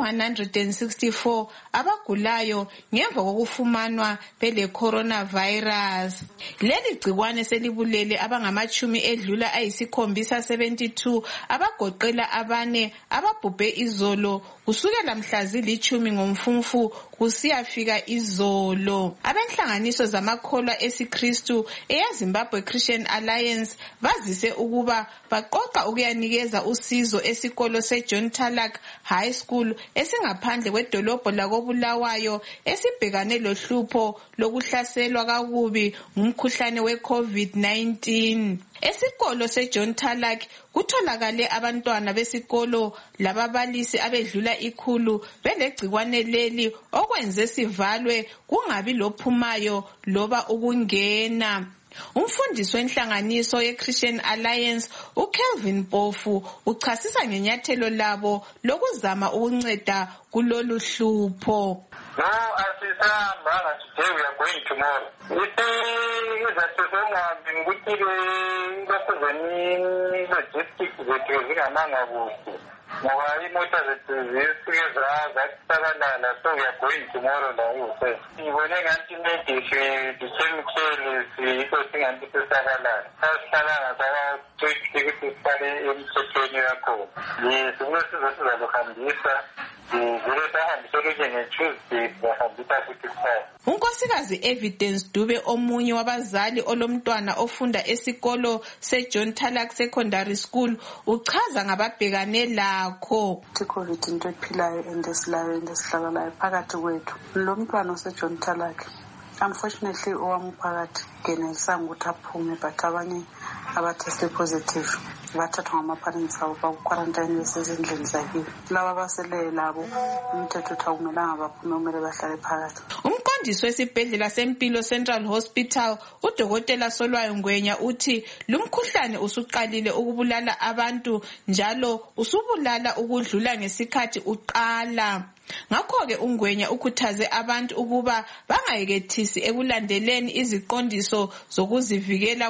i-164 abagulayo ngemva kokufumanwa bele coronavirus. Leli gcikwane selibulele abangamachumi edlula ayisikhombisa 72 abagoqela abane ababhubhe izolo kusukela mhla zilithumi ngoMfumfu kusiyafika izolo. Abenhlanganiso zamakholwa esiKristu eyaZimbabwe Christian Alliance bazise ukuba baqoqa ukuyanikeza usizo esikolo seJohn Tarlac High School esingaphandle kwedolobho lakoBulawayo esibhekane lohlupho lokuhlaselwa kakubi ngumkhuhlane weCovid-19. Esikolo seJohn Tarlac kutholakale abantwana besikolo lababalisi abedlula ikhulu belegcikwane leli okwenze sivalwe kungabi lophumayo loba ukungena. Umfundisi wenhlanganiso ye-Christian Alliance uKelvin Mpofu uchasisa ngenyathelo labo lokuzama ukunceda kulolu hlupho. No, asisahambanga today, we are going tomorrow. Izathu ngikuthi lokhu zenini logistics zethu zingamanga kuhle. Ngoba imota zethu zisuke zakusabalala, so we are going tomorrow la yose. Ngibone ngathi maybe disemkheli yikho singathi sisabalala. Sasihlala ngasakuthi sihlale emthethweni yakho. Yes, sizohambisa unkosikazi Evidence Dube omunye wabazali olomntwana ofunda esikolo seJohn Talak Secondary School uchaza ngababhekane lakho. iCovid into ephilayo endesihlakalayo phakathi kwethu. Lo mntwana oseJohn Talak unfortunately owamphakathi ngenelisanga ukuthi aphume, but abanye abateste positive bathathwa ngama-parents abo bakuquarantine besezindlini zakibo. Laba abaseleyo labo umthetho uthi akumelanga baphume, kumele bahlale phakathi. Umqondisi wesibhedlela sempilo Central Hospital uDokotela Solwayo Ngwenya uthi lumkhuhlane usuqalile ukubulala abantu njalo usubulala ukudlula ngesikhathi uqala. Ngakho-ke uNgwenya ukhuthaze abantu ukuba bangayekethisi ekulandeleni iziqondiso zokuzivikela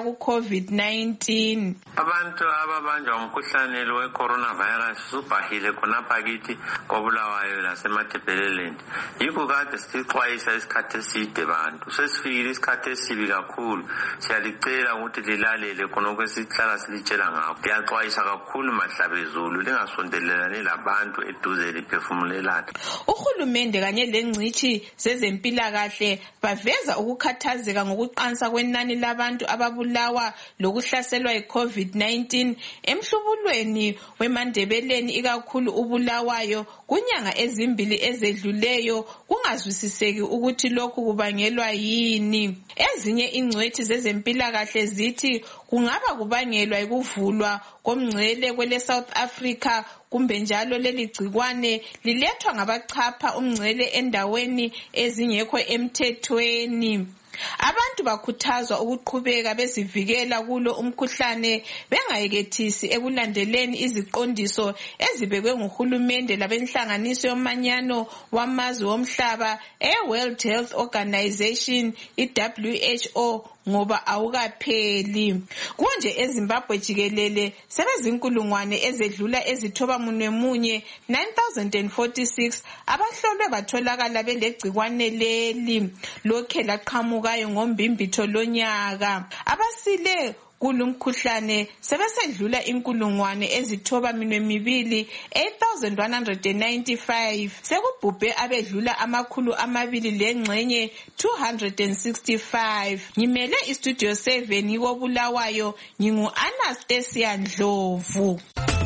ku-COVID-19. Abantu ababanjwa umkhuhlane we-coronavirus subhahile khonapha kithi koBulawayo naseMatabeleland. Yikho kade sixwayisa isikhathi eside bantu. Sesifikile isikhathi esibi kakhulu. Siyalicela ukuthi lilalele khonokho esihlala silitshela ngakho. Siyaxwayisa kakhulu mahlabezulu lingasondelelani labantu eduze liphefumulelane. Uhulumende kanye lengcitshi zezempilakahle baveza ukukhathazeka ngokuqansa kwenani labantu ababulawa lokuhlaselwa yi-COVID-19 emhlubulweni weMandebeleni, ikakhulu uBulawayo kunyanga ezimbili ezedluleyo, kungazwisiseki ukuthi lokhu kubangelwa yini. Ezinye ingcwethi zezempilakahle zithi kungaba kubangelwa yikuvulwa komngcele kwele South Africa, kumbe njalo leli gcikwane lilethwa ngabachapha umngcele endaweni ezingekho emthethweni. Abantu bakhuthazwa ukuqhubeka bezivikela kulo umkhuhlane, bengayekethisi ekulandeleni iziqondiso ezibekwe nguhulumende labenhlanganiso yomanyano wamazwe womhlaba e-World Health Organization, i-WHO, ngoba awukapheli. Konje eZimbabwe jikelele sebezinkulungwane ezedlula ezithoba munye 9046 abahlolwe batholakala belegcikwane leli. Lokhe laqhamukayo ngombimbitho lonyaka. Abasile kulumkhuhlane sebesedlula inkulungwane ezithoba minwemibili 8195. Sekubhubhe abedlula amakhulu amabili lengxenye 265. Ngimele istudio 7 yikoBulawayo, ngingu Anastasia Ndlovu.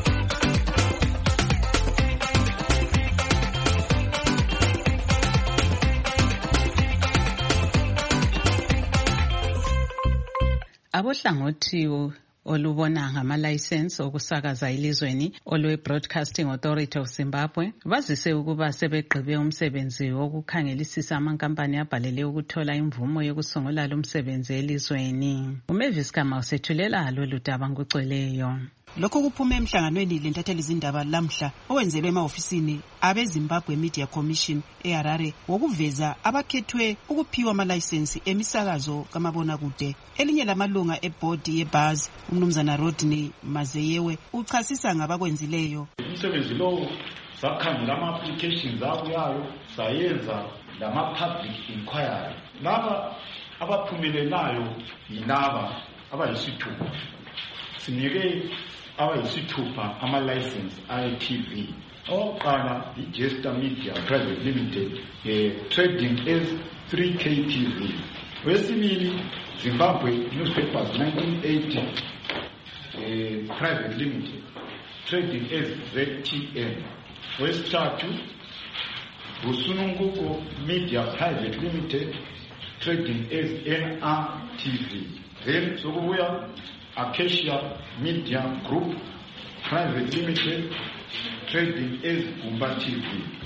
Abohlangothi olubona ngama-license okusakaza elizweni olwe-Broadcasting Authority of Zimbabwe bazise ukuba sebegqibe umsebenzi wokukhangelisisa amankampani abhalele ukuthola imvumo yokusungula lo msebenzi elizweni. uMavis Kamau sethulela lolu daba ngokugcweleyo. Lokho kuphume emhlanganweni lentatheli izindaba lamhla owenzelwe ema-ofisini abe-Zimbabwe Media Commission eHarare wokuveza abakhethwe ukuphiwa amalayisensi emisakazo kamabonakude. Elinye lamalunga ebhodi yeBuzz, umnumzana Rodney Mazeyewe, uchasisa ngabakwenzileyo. Umsebenzi lowo sakhangela ama-applications abuyayo, sayenza lama-public inquiry. Laba abaphumelelayo yilaba abayisithupha. Sinike abayisithupha ama-license i-TV. Oqala iJester Media Private Limited, trading as 3KTV. Wesibili Zimbabwe Newspapers 1980 Private Limited, trading as ZTN. Wesithathu Busununguko Media Private Limited, trading as NRTV. Then sokubuya Acacia Media Group Private Limited, trading as Gumba TV.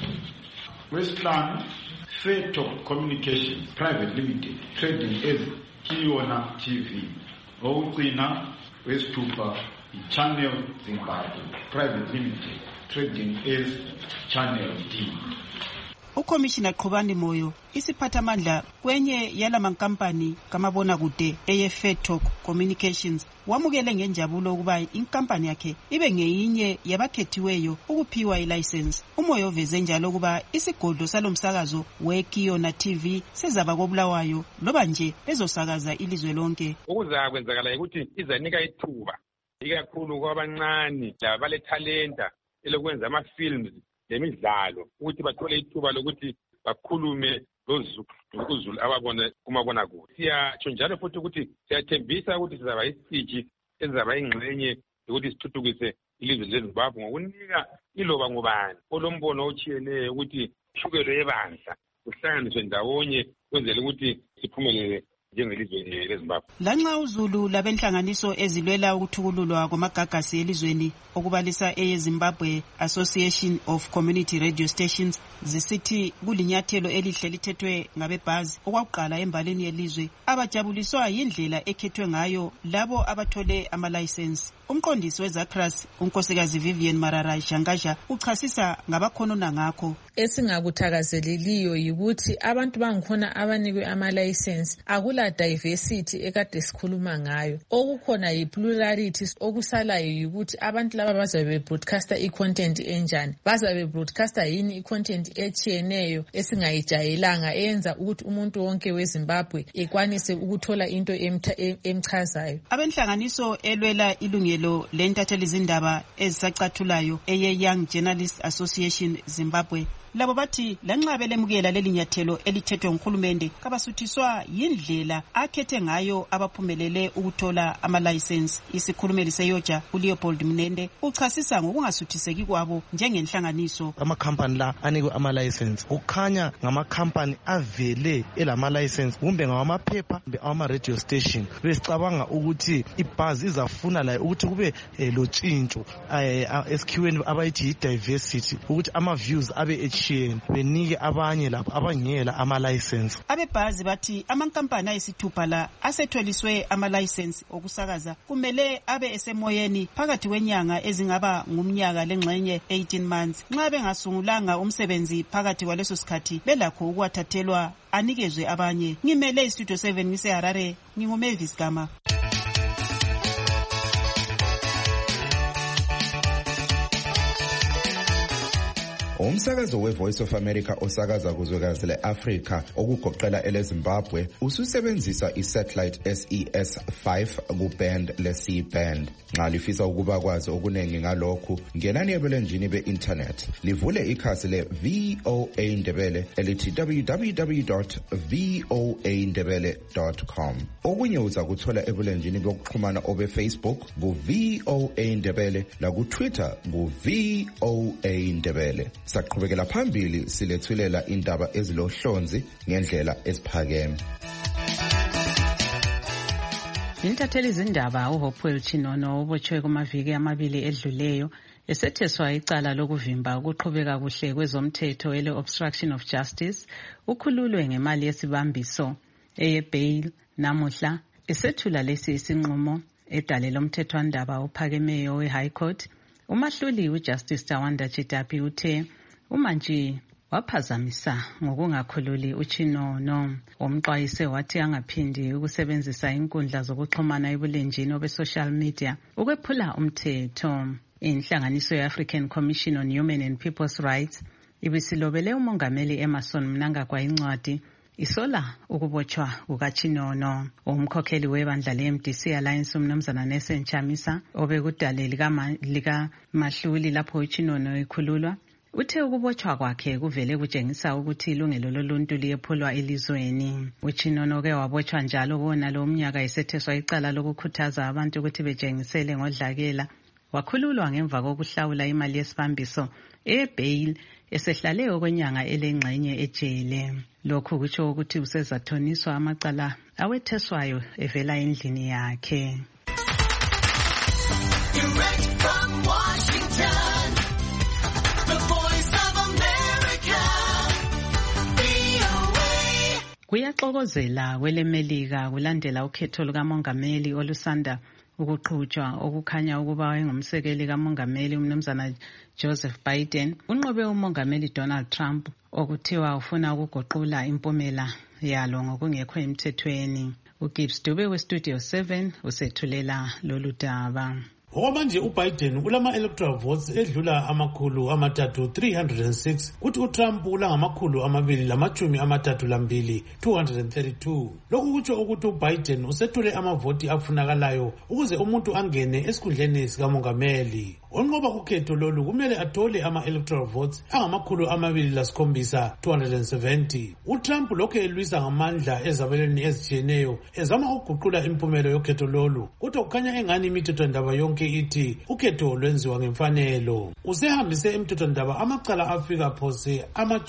Westland Fairtalk Communications Private Limited, trading as Kiona TV. Owucina Westtupa Channel Zimbabwe Private Limited, trading as Channel D. Ukomishina Qhubani Moyo isiphathamandla kwenye yalamankampani kamabonakude eye-Fairtalk Communications wamukele ngenjabulo ukuba inkampani yakhe ibe ngeyinye yabakhethiweyo ukuphiwa ilayisensi. Umoyo uveze njalo ukuba isigodlo salomsakazo weKiona TV sizaba koBulawayo loba nje bezosakaza ilizwe lonke. Okuzakwenzakala ukuthi izanika ithuba ikakhulu kwabancane labalethalenta elokwenza ama-films lemidlalo ukuthi bathole ithuba lokuthi bakhulume lozulu ababona kumabonakude. Siyatsho njalo futhi ukuthi siyathembisa ukuthi sizaba yisiteji ezizaba yingxenye yokuthi sithuthukise ilizwe leZimbabwe ngokunika iloba ngubani olombono otshiyeneyo ukuthi ishukelo yebandla kuhlanganiswe ndawonye kwenzela ukuthi siphumelele njengelizwe leZimbabwe. Lanxa uZulu labenhlanganiso ezilwela ukuthukululwa kwamagagasi elizweni okubalisa eyeZimbabwe Association of Community Radio Stations zisithi kulinyathelo elihle lithethwe ngabebhazi okwakuqala embalini yelizwe, abajabuliswa yindlela ekhethwe ngayo labo abathole amalayisensi. Umqondisi weZACRAS unkosikazi Vivian Marara Shangaja uchasisa ngabakhonona ngakho. Esingakuthakazeleliyo yikuthi abantu bangikhona abanikwe amalayisensi akula diversity ekade sikhuluma ngayo. Okukhona yi-plurality, okusalayo yikuthi abantu laba bazabe broadcaster i-content enjani, bazabe broadcaster yini i-content etshiyeneyo esingayijayelanga eyenza ukuthi umuntu wonke weZimbabwe ekwanise ukuthola into emchazayo. Abenhlanganiso elwela ilungelo lentatheli izindaba ezisacathulayo eye Young Journalists Association Zimbabwe labo bathi lanxa belemukela lelinyathelo elithethwe nguhulumende kabasuthiswa yindlela akhethe ngayo abaphumelele ukuthola amalayisensi. Isikhulumeli seyoja uLeopold Mnende uchasisa ngokungasuthiseki kwabo njengenhlanganiso. Amakhampani la anikwe amalayisensi ukukhanya ngamakhampani avele elamalayisensi kumbe ngawamaphepha kumbe awama-radio station. Besicabanga ukuthi ibhazi izafuna layo ukuthi kube lotshintsho esikhiweni abayithi yi-diversity ukuthi ama-views abe benike abanye lapho abangela amalayisensi. Abebhazi bathi amankampani ayisithupha la asetholiswe amalayisensi okusakaza kumele abe esemoyeni phakathi kwenyanga ezingaba ngumnyaka lengxenye 18 months. Nxa bengasungulanga umsebenzi phakathi kwaleso sikhathi belakho ukuwathathelwa anikezwe abanye. Ngimele iStudio 7 ngiseHarare, nginguMavis Gama. Umsakazo weVoice of America osakaza kuzwekazi leAfrika okugoqela eleZimbabwe ususebenzisa isatellite SES5 kuband le-C-band. Nxa lifisa ukuba kwazi okunengi ngalokhu, ngenani ebulenjini be-internet livule ikhasi le-VOA Ndebele elithi www.voandebele.com. Okunye uza kuthola ebulenjini bokuxhumana obe-Facebook ku-VOA Ndebele laku-Twitter ku-VOA Ndebele. Saqhubekela phambili silethulela indaba ezilohlonzi ngendlela eziphakeme. Intatheli izindaba uHopewell Chinono ubotshwe kumaviki amabili edluleyo esetheswa icala lokuvimba ukuqhubeka kuhle kwezomthetho ele-obstruction of justice ukhululwe ngemali yesibambiso eye-bail namuhla esethula lesi isinqumo edale lomthethwandaba ophakemeyo we-High Court. Umahluli uJustice Tawanda Chidapi uthe umantshi waphazamisa ngokungakhululi uChinono. Umxwayise wathi angaphindi ukusebenzisa inkundla zokuxhumana ebulenjini obe-social media ukwephula umthetho. Inhlanganiso ye-African Commission on Human and People's Rights ibisilobele umongameli Emerson Mnangagwa incwadi isola ukubotshwa kukaChinono. Umkhokheli webandla le-MDC Alliance umnumzana Nelson Chamisa obekudale likaMahluli lapho uChinono ekhululwa uthe ukubotshwa kwakhe kuvele kutshengisa ukuthi ilungelo loluntu liyephulwa elizweni. uChinono ke wabotshwa njalo wona lo mnyaka esetheswa icala lokukhuthaza abantu ukuthi betshengisele ngodlakela. Wakhululwa ngemva kokuhlawula imali yesibambiso e-bail esehlale okwenyanga elengxenye ejele. Lokhu kutsho ukuthi usezathoniswa amacala awetheswayo evela endlini yakhe. Direct from Washington, the Voice of America, VOA. Kuyaxokozela kwelemelika kulandela ukhetho lukamongameli olusanda ukuqhutshwa okukhanya ukuba wayengumsekeli kamongameli umnumzana Joseph Biden unqobe umongameli Donald Trump okuthiwa ufuna ukuguqula impumela yalo ngokungekho emthethweni. uGibbs Dube weStudio 7 usethulela lolu daba. Okwamanje uBiden ulama-electoral votes edlula 306 kuthi uTrump ulangamakhulu 232 232. Lokhu kutsho ukuthi uBiden usethule amavoti afunakalayo ukuze umuntu angene esikhundleni sikamongameli. Onqoba ukhetho lolu kumele athole ama-electoral votes 270. uTrump lokhu elwisa ngamandla ezabelweni ezitshiyeneyo ezama ukuguqula impumelo yokhetho lolu, kodwa kukhanya engani imithethwandaba yonke ithi ukhetho lwenziwa ngemfanelo. Usehambise imithethwandaba amacala afika phose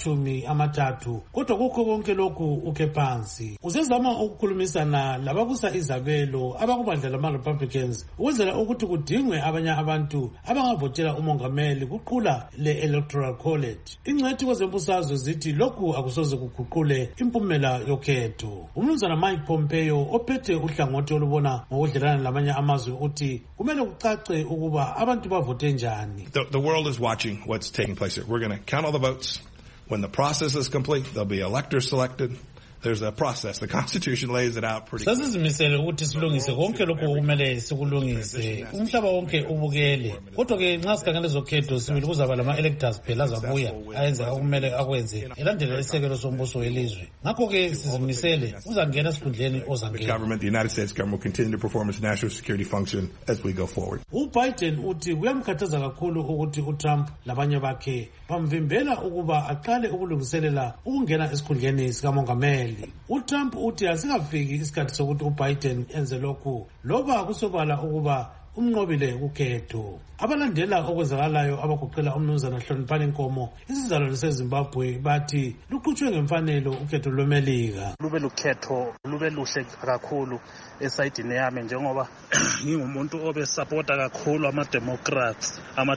30, kodwa kukho konke lokhu ukhe phansi. Usezama ukukhulumisana labakusa izabelo abakubandla lama-Republicans ukwenzela ukuthi kudingwe abanye abantu abangavotela umongameli kuqhula le-Electoral College. Ingcethi kwezembusazwe zithi lokhu akusoze kuguqule impumela yokhetho. Umnumzana Mike Pompeo ophethe uhlangothi olubona ngokudlelana lamanye amazwe uthi kumele kucace ukuba abantu bavote njani. The world is watching what's taking place here. We're going to count all the votes. When the process is complete, there'll be electors selected. There's a process. The Constitution lays it out pretty clearly. Sasizimisele ukuthi silungise konke lokho kumele sikulungise. Umhlaba wonke ubukele. Kodwa ke nxa sikhangele zokhetho sibili kuzaba lama-electors phela azabuya ayenze okumele akwenze elandela isekelo sombuso welizwe. Ngakho ke sizimisele uzangena esikhundleni ozangena. The United States government will continue to perform its national security function as we go forward. uBiden uthi kuyamkhathaza kakhulu ukuthi uTrump labanye bakhe bamvimbela ukuba aqale ukulungiselela ukungena esikhundleni sikamongameli. uTrump uthi asikafiki isikhathi sokuthi uBiden enze lokhu loba kusobala ukuba umnqobile ukhetho. Abalandela okwenzakalayo abaguqela umnumzana Hloniphani Nkomo isizalwane seZimbabwe bathi luqhutshwe ngemfanelo ukhetho lweMelika. Lube lukhetho lube luhle kakhulu esayidini yami njengoba ngingumuntu obesupporta kakhulu ama-Democrats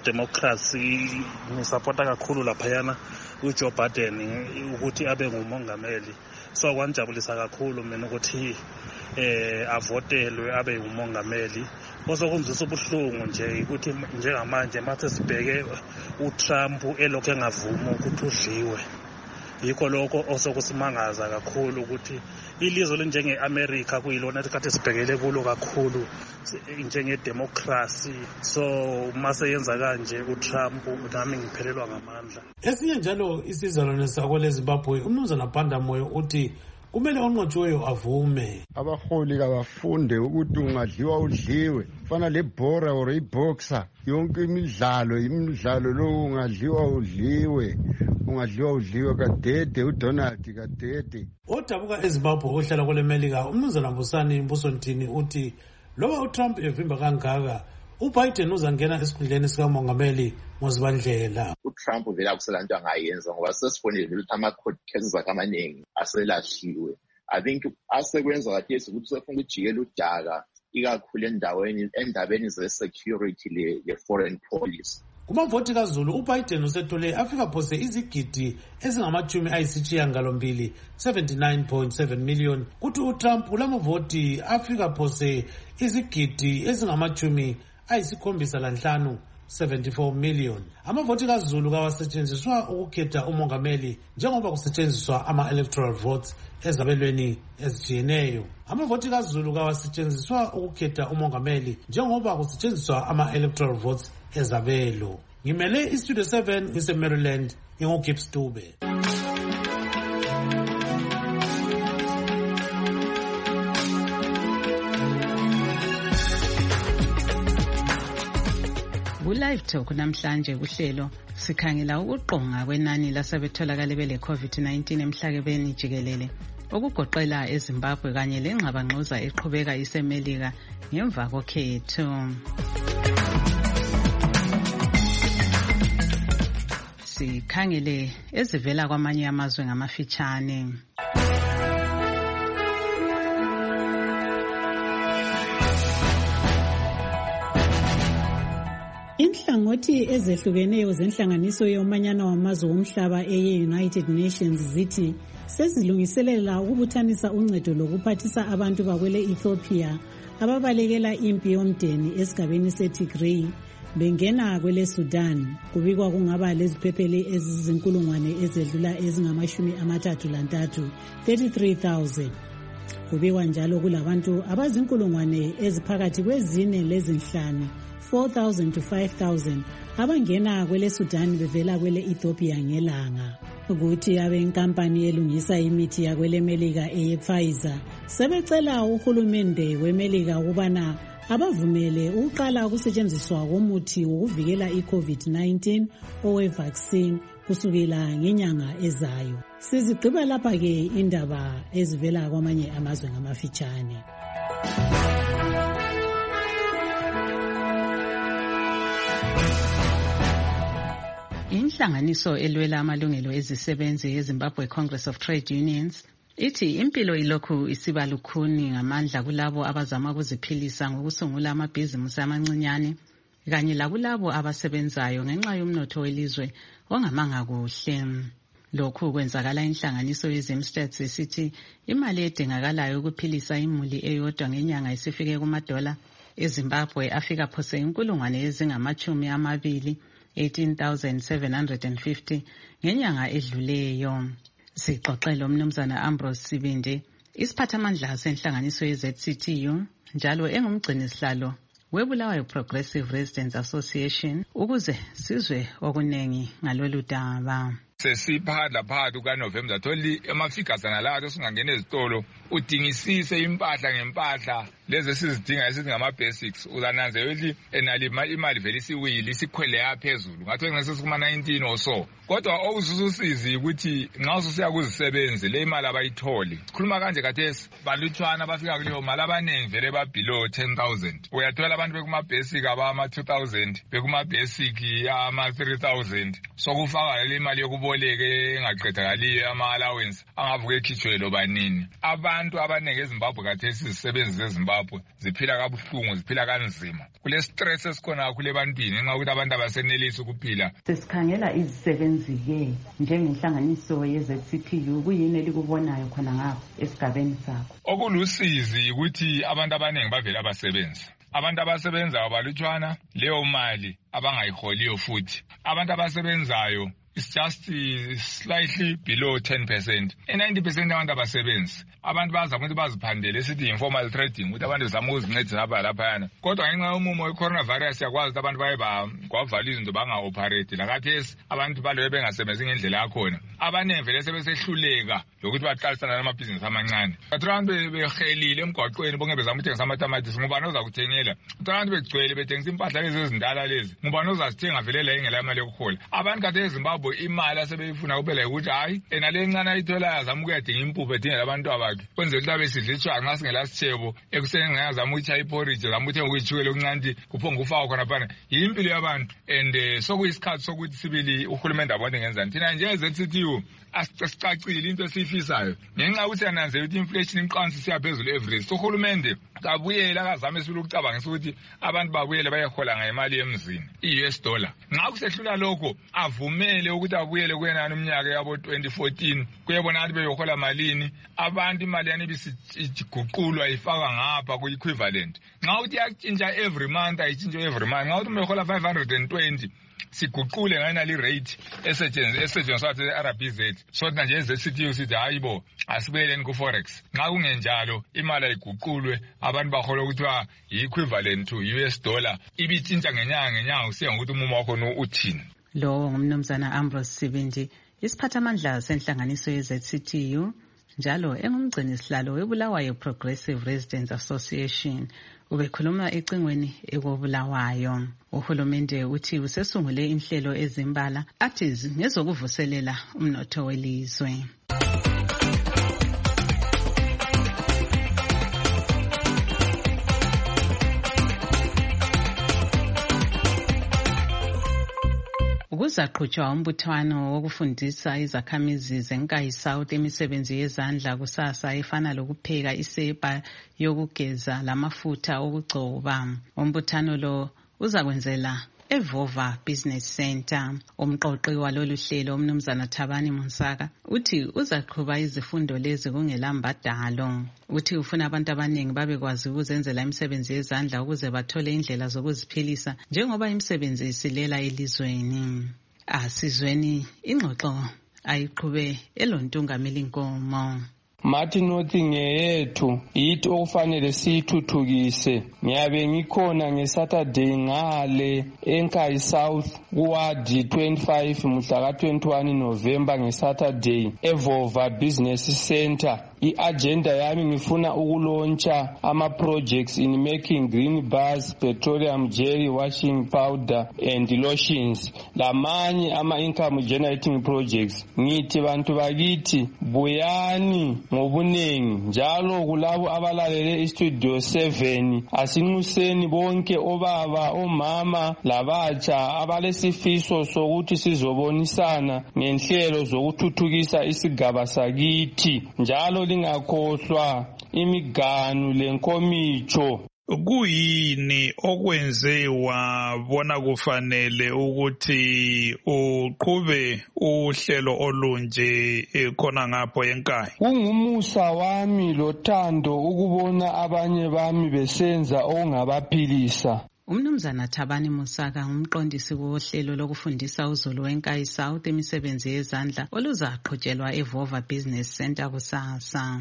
ngisupporta kakhulu laphayana uJoe Biden ukuthi abe ngumongameli. So kwanjabulisa kakhulu mina ukuthi avotelwe abe ngumongameli. Osekunzisa ubuhlungu nje ukuthi njengamanje mathe sibheke uTrump elokhu engavuma ukuthi udliwe. Yikho lokho osokusimangaza kakhulu ukuthi ilizwe njenge-America kuyilona esikhathi sibhekele kulo kakhulu njenge-democracy. So mase yenza kanje uTrump nami ngiphelelwa ngamandla. Esinye njalo isizalwane sako leZimbabwe umnumzana Banda Moyo uthi kumele onqotshiweyo avume. Abaholi kabafunde ukuthi ungadliwa udliwe. Fana lebhora or iboxer yonke imidlalo lo ungadliwa udliwe kadede uDonald kadede. Odabuka eZimbabwe ohlala kweleMelika umnumzana Mbusani Mbusontini uthi loba uTrump evimba kangaka uBiden uzangena esikhundleni sikamongameli ngozibandlela. uTrump vele akusela into angayenza ngoba sesibonile ukuthi ama-court cases amaningi aselahliwe. I think asekwenza kathesi ukuthi sefuna ukujikela udaka ikakhulu endabeni ze-security le-foreign policy. Kumavoti kaZulu uBiden usethole afika phose izigidi ezingama-92 79.7 million kuthi uTrump kulamavoti afika phose izigidi ezingama-75 74 million. Amavoti kaZulu kawasetshenziswa ukukhetha umongameli njengoba kusetshenziswa ama-electoral votes ezabelweni ezitshiyeneyo. Amavoti kaZulu kawasetshenziswa ukukhetha umongameli njengoba kusetshenziswa ama-electoral votes ezabelo. Ngimele iStudio 7 ngise-Maryland nginguGibbs Dube. Live Talk namhlanje kuhlelo sikhangela ukuqonga kwenani lasebetholakala bele COVID-19 emhlabeni jikelele okugoqela eZimbabwe kanye lengxabangxoza eqhubeka iseMelika ngemva kokhetho. Sikhangele ezivela kwamanye amazwe ngamafitshane. Inhlangothi ezehlukeneyo zenhlanganiso yomanyano wamazwe omhlaba eye-United Nations zithi sezilungiselela ukubuthanisa uncedo lokuphathisa abantu bakwele Ethiopia ababalekela impi yomdeni esigabeni seTigray bengena kwele Sudan. Kubikwa kungaba leziphepheli ezizinkulungwane ezedlula ezingama-33 33,000. Kubikwa njalo kulabantu abazinkulungwane eziphakathi kwezine lezinhlanu 4,000 to 5,000 abangena kwele Sudan bevela kwele Ethiopia ngelanga. Ukuthi abenkampani elungisa imithi yakwele Melika eyePfizer sebecela uhulumende weMelika ukubana abavumele ukuqala ukusetshenziswa komuthi wokuvikela iCovid-19 owevaccine kusukela ngenyanga ezayo. Sizigqiba lapha ke indaba ezivela kwamanye amazwe ngamafitshane. Inhlanganiso elwela amalungelo ezisebenzi yeZimbabwe Congress of Trade Unions ithi impilo ilokhu isiba lukhuni ngamandla kulabo abazama ukuziphilisa ngokusungula amabhizimusi amancinyane kanye lakulabo abasebenzayo ngenxa yomnotho welizwe ongamanga kuhle. Lokhu kwenzakala inhlanganiso yeZimstats isithi imali edingakalayo ukuphilisa imuli eyodwa ngenyanga isifike kumadola eZimbabwe afika phose inkulungwane ezingama-20 18,750 ngenyanga edluleyo. Sixoxele umnumzana Ambrose Sibinde, isiphathamandla senhlanganiso yeZCTU njalo engumgcinisihlalo weBulawayo Progressive Residents Association ukuze sizwe okunengi ngalolu daba. Sesiphadla phakathi kukaNovember tholi amafigures nalawo singangena ezitolo udingisise impahla ngempahla lezi sizidinga esingama basics uzananzela ukuthi enalima imali vele isiwili isikhwele yaphezulu ngathi ngase sikuma 19 or so kodwa okuzususizi ukuthi nxa ususiya kuzisebenzi le imali abayitholi sikhuluma kanje kathesi balutshwana bafika kuleyo mali abanengi vele ba below 10,000 uyathola abantu bekuma basic abama 2,000 bekuma basic ama 3,000 sokufaka le imali yokuboleke engaqedakaliyo ama allowance angavuke ekhitshwe lo banini. Abantu abanenge eZimbabwe kathesi izisebenzi zeZimbabwe ziphila kabuhlungu ziphila kanzima kule stress esikhona kule bantwini nxa ukuthi abantu abasenelisi ukuphila. Sesikhangela izisebenzi ke njengenhlanganiso yeZCTU kuyini elikubonayo khona ngapha esigabeni sakho? Okulusizi ukuthi abantu abanenge bavela abasebenzi. Abantu abasebenzayo balutshwana leyo mali abangayiholiyo futhi. Abantu abasebenzayo it's just slightly below 10%. 90% abantu abasebenzi. Abantu bazama ukuthi baziphandele esithi informal trading ukuthi abantu bazama ukuzincedisa lapha. Kodwa ngenxa yomumo we-coronavirus yakwazi ukuthi abantu baye kwavala izinto banga-operate. Lakathesi abantu balobe bengasebenzi ngendlela yakhona. Abaningi vele sebesehluleka lokuthi baqalisana namabhizinisi amancane. Abantu behelile emgwaqweni bonke bezama ukuthengisa amatamatisi ngubani ozakuthengela. Abantu begcwele bethengisa impahla lezi ezindala lezi. Ngubani ozazithenga vele la engela imali yokuhola. Abantu kade eZimbabwe imali asebeyifuna kuphela ukuthi hayi enale encane ayitholayo azama ukuyadinga impuphu edingela abantu abakhe kwenzela ukuthi abesidla itshwala nxa singela sitshebo ekuseni ngiyazama ukutshaya iporridge zama ukuthenga ukuyitshukela okuncane kuphonga ufaka khona phana yimpilo yabantu and sokuyisikhathi sokuthi sibili uhulumende abone ngenzani thina njenge-ZCTU asicacile into esiyifisayo ngenxa yokuthi yananzela ukuthi inflation imqansi siyaphezulu every so uhulumende kabuyela akazame sibili ukucabangisa ukuthi abantu babuyele bayehola ngayimali emzini i-US dollar nxa kusehlula lokho avumele ukuthi abuyele kwenani umnyaka yabo 2014 kuyebona ukuthi beyohola malini abantu imali yani bisiguqulwa ifaka ngapha ku-equivalent nxa uthi yatshintsha every month ayitshintshe every month nxa uthi umehola 520 siguqule ngayinali rate esetshenziswa RBZ so nje eZCTU sithi hayibo asibeleni ku-forex nxa kungenjalo imali ayiguqulwe abantu bahola ukuthiwa yi-equivalent to US dollar ibitshintsha ngenyanga usiya ngokuthi umumo wakho uthini. Lo ngumnumzana Ambrose Sibindi, isiphathamandla senhlanganiso yeZCTU njalo engumgcinisihlalo weBulawayo Progressive Residents Association. Ubekhuluma ecingweni ekobulawayo. Uhulumende uthi usesungule inhlelo ezimbala athi ngezokuvuselela umnotho welizwe. Kuzaqhutshwa umbuthwano wokufundisa izakhamizi zeNkayi South imisebenzi yezandla kusasa efana lokupheka isepa yokugeza lamafutha okugcoba. Umbuthano lo uzakwenzela eVova Business Center. Umqoqi walolu hlelo umnumzana Thabani Monsaka uthi uzaqhuba izifundo lezi kungelambadalo. Uthi ufuna abantu abaningi babekwazi ukuzenzela imisebenzi yezandla ukuze bathole indlela zokuziphilisa njengoba imisebenzi isilela elizweni. Asizweni ingxoxo ayiqhube eLontungameli Nkomo. Martin North ngeyethu yithi okufanele siyithuthukise. Ngiyabe ngikhona ngeSaturday ngale eNkayi South kuward 25 mhla ka21 November ngeSaturday eVova Business Center. I-agenda yami ngifuna ukulontsha ama-projects in making green bars, petroleum jelly, washing powder and lotions. Lamanye ama-income generating projects. Ngithi bantu bakithi buyani ngobunengi njalo kulabo abalalele iStudio 7 asinxuseni bonke obaba omama labatsha abalesifiso sokuthi sizobonisana ngenhlelo zokuthuthukisa isigaba sakithi njalo lingakhohlwa imiganu lenkomicho. Kuyini okwenze wabona kufanele ukuthi uqhube uhlelo olunje khona ngapho eNkayi? Kungumusa wami lothando ukubona abanye bami besenza okungabaphilisa. Umnumzana Thabani Musaka ngumqondisi wohlelo lokufundisa uzulu weNkayi South imisebenzi yezandla oluzaqhutshelwa eVova Business Center kusasa.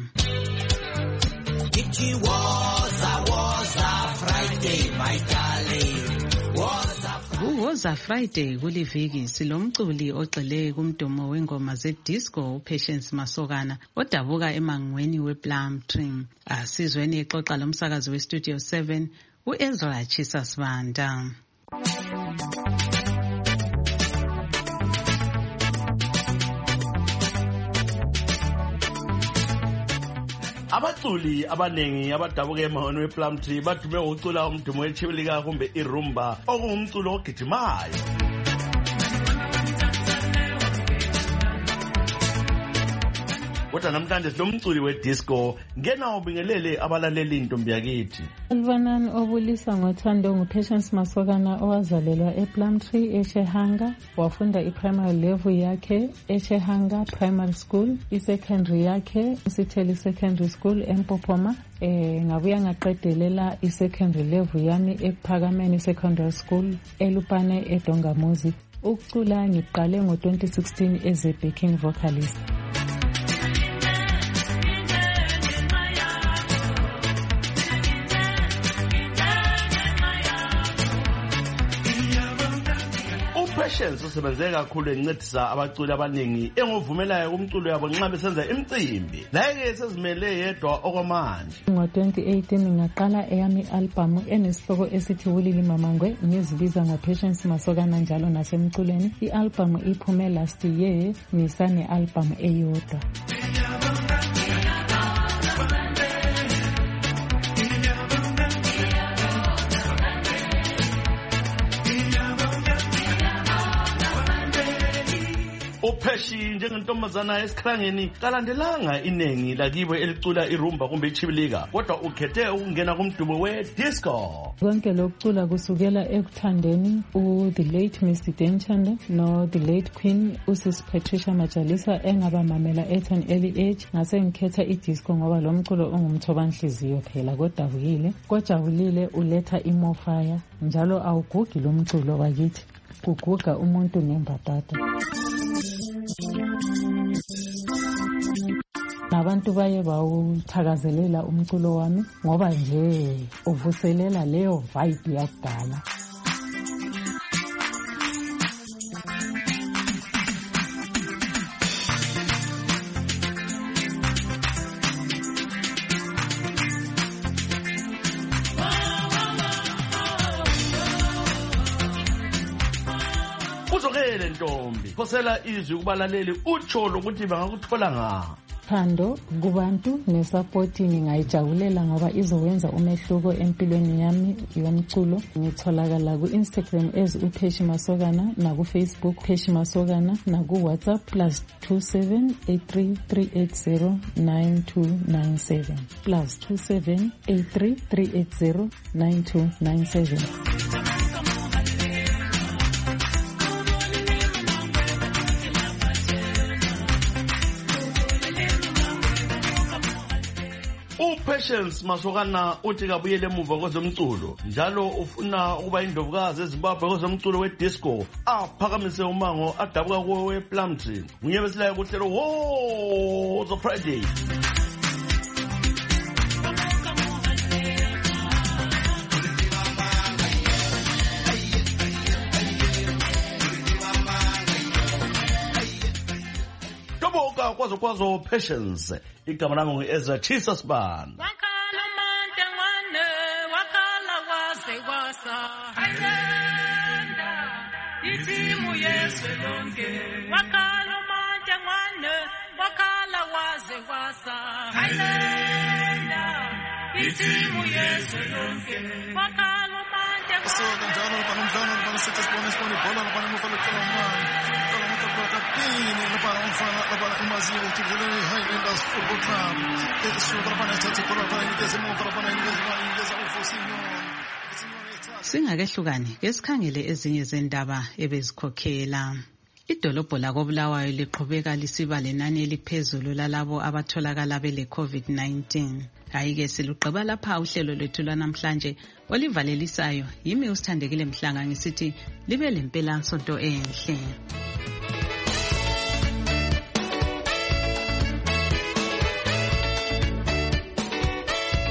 It was a Friday, my darling. Woza Friday kuliviki silomculi ogxile kumdumo wengoma ze-disco uPatience Masokana odabuka emangweni wePlum Tree. Asizweni exoxa lomsakazi weStudio 7 uEzra Chisasibanda. Abaculi abanengi abadabuka emahoni wePlum Tree badume ukucula umdumo wechibilika kumbe irumba okungumculo ogijimayo. Kodwa namhlanje silomculi wedisco ngena ubingelele abalaleli intombi yakithi. Alvanani obulisa ngothando nguPatience Masokana owazalelwa ePlum Tree eChehanga, wafunda i-primary level yakhe eChehanga Primary School, i-secondary yakhe Sitheli Secondary School eMpopoma. Ngabuya ngaqedelela i-secondary level yami ePhakameni Secondary School eLupane eDongamuzi. Ukucula ngiqale ngo-2016 as a backing vocalist. Patience usebenze kakhulu encedisa abaculi abaningi engovumelayo kumculo yabo nxa besenza imicimbi. Naye sezimele yedwa okwamanje. Ngo-2018 ngaqala eyami album enesihloko esithi Wulili Mamangwe ngizibiza ngoPatience Masokana njalo nasemculweni. I-album iphume last year ngisane album eyodwa. Upheshi njengentombazana esikhangeni kalandelanga inengi lakiwe elicula irumba kumbe ichibilika kodwa ukhethe ukungena kumdumo wedisco. Konke lokucula kusukela ekuthandeni the late Mr. Denchanda no the late Queen uSis Patricia Majalisa engabamamela at an early age. Ngase ngikhetha idisco ngoba lo mculo ongumthobanhliziyo phela kodabukile kojabulile uletha imofaya njalo awugugi lo mculo wakithi kuguga umuntu ngembatata. Abantu baye bawuthakazelela umculo wami ngoba nje uvuselela leyo vibe yakudala. Uzokele ntombi phosela izwi kubalaleli utsho lokuthi bangakuthola ngaphi. Thando kubantu nesupport ngingayijabulela ngoba izowenza umehluko empilweni yami yomculo. Ngitholakala ku-Instagram as uPeshi Masokana na ku-Facebook Peshi Masokana na ku-WhatsApp +27833809297 +27833809297. Patience Masokana uthi kabuyele emuva kwezomculo njalo ufuna ukuba indovukazi eZimbabwe kwezomculo wedisco aphakamise umango adabuka kuwo wePlum Tree. Nguye besilayo kuhlelo Woza Friday. kwazo Patience. Igama lami ngu-Ezra Chisa Sibanda. Itimu Yesu lonke wakala manje ngwane wakala waze wasa Hailenda Itimu Yesu lonke wakala manje ngwane njalo banamdlalo banasithi sibone ibhola banamufala kolomani kolomani kwakapini lapha umfana lapha imaziyo uthivele Highlanders Football Club esisho lapha nethatha ibhola lapha inikeze mu lapha inikeze ufosinyo. Singakehlukani ke sikhangele ezinye zendaba ebezikhokhela. Idolobho lakoBulawayo liqhubeka lisiba lenani eliphezulu lalabo abatholakala bele COVID-19. Hayike siluqaba lapha uhlelo lwethu lwanamhlanje olivalelisayo yimi usithandekile Mhlanga ngisithi libe lempela nsonto enhle.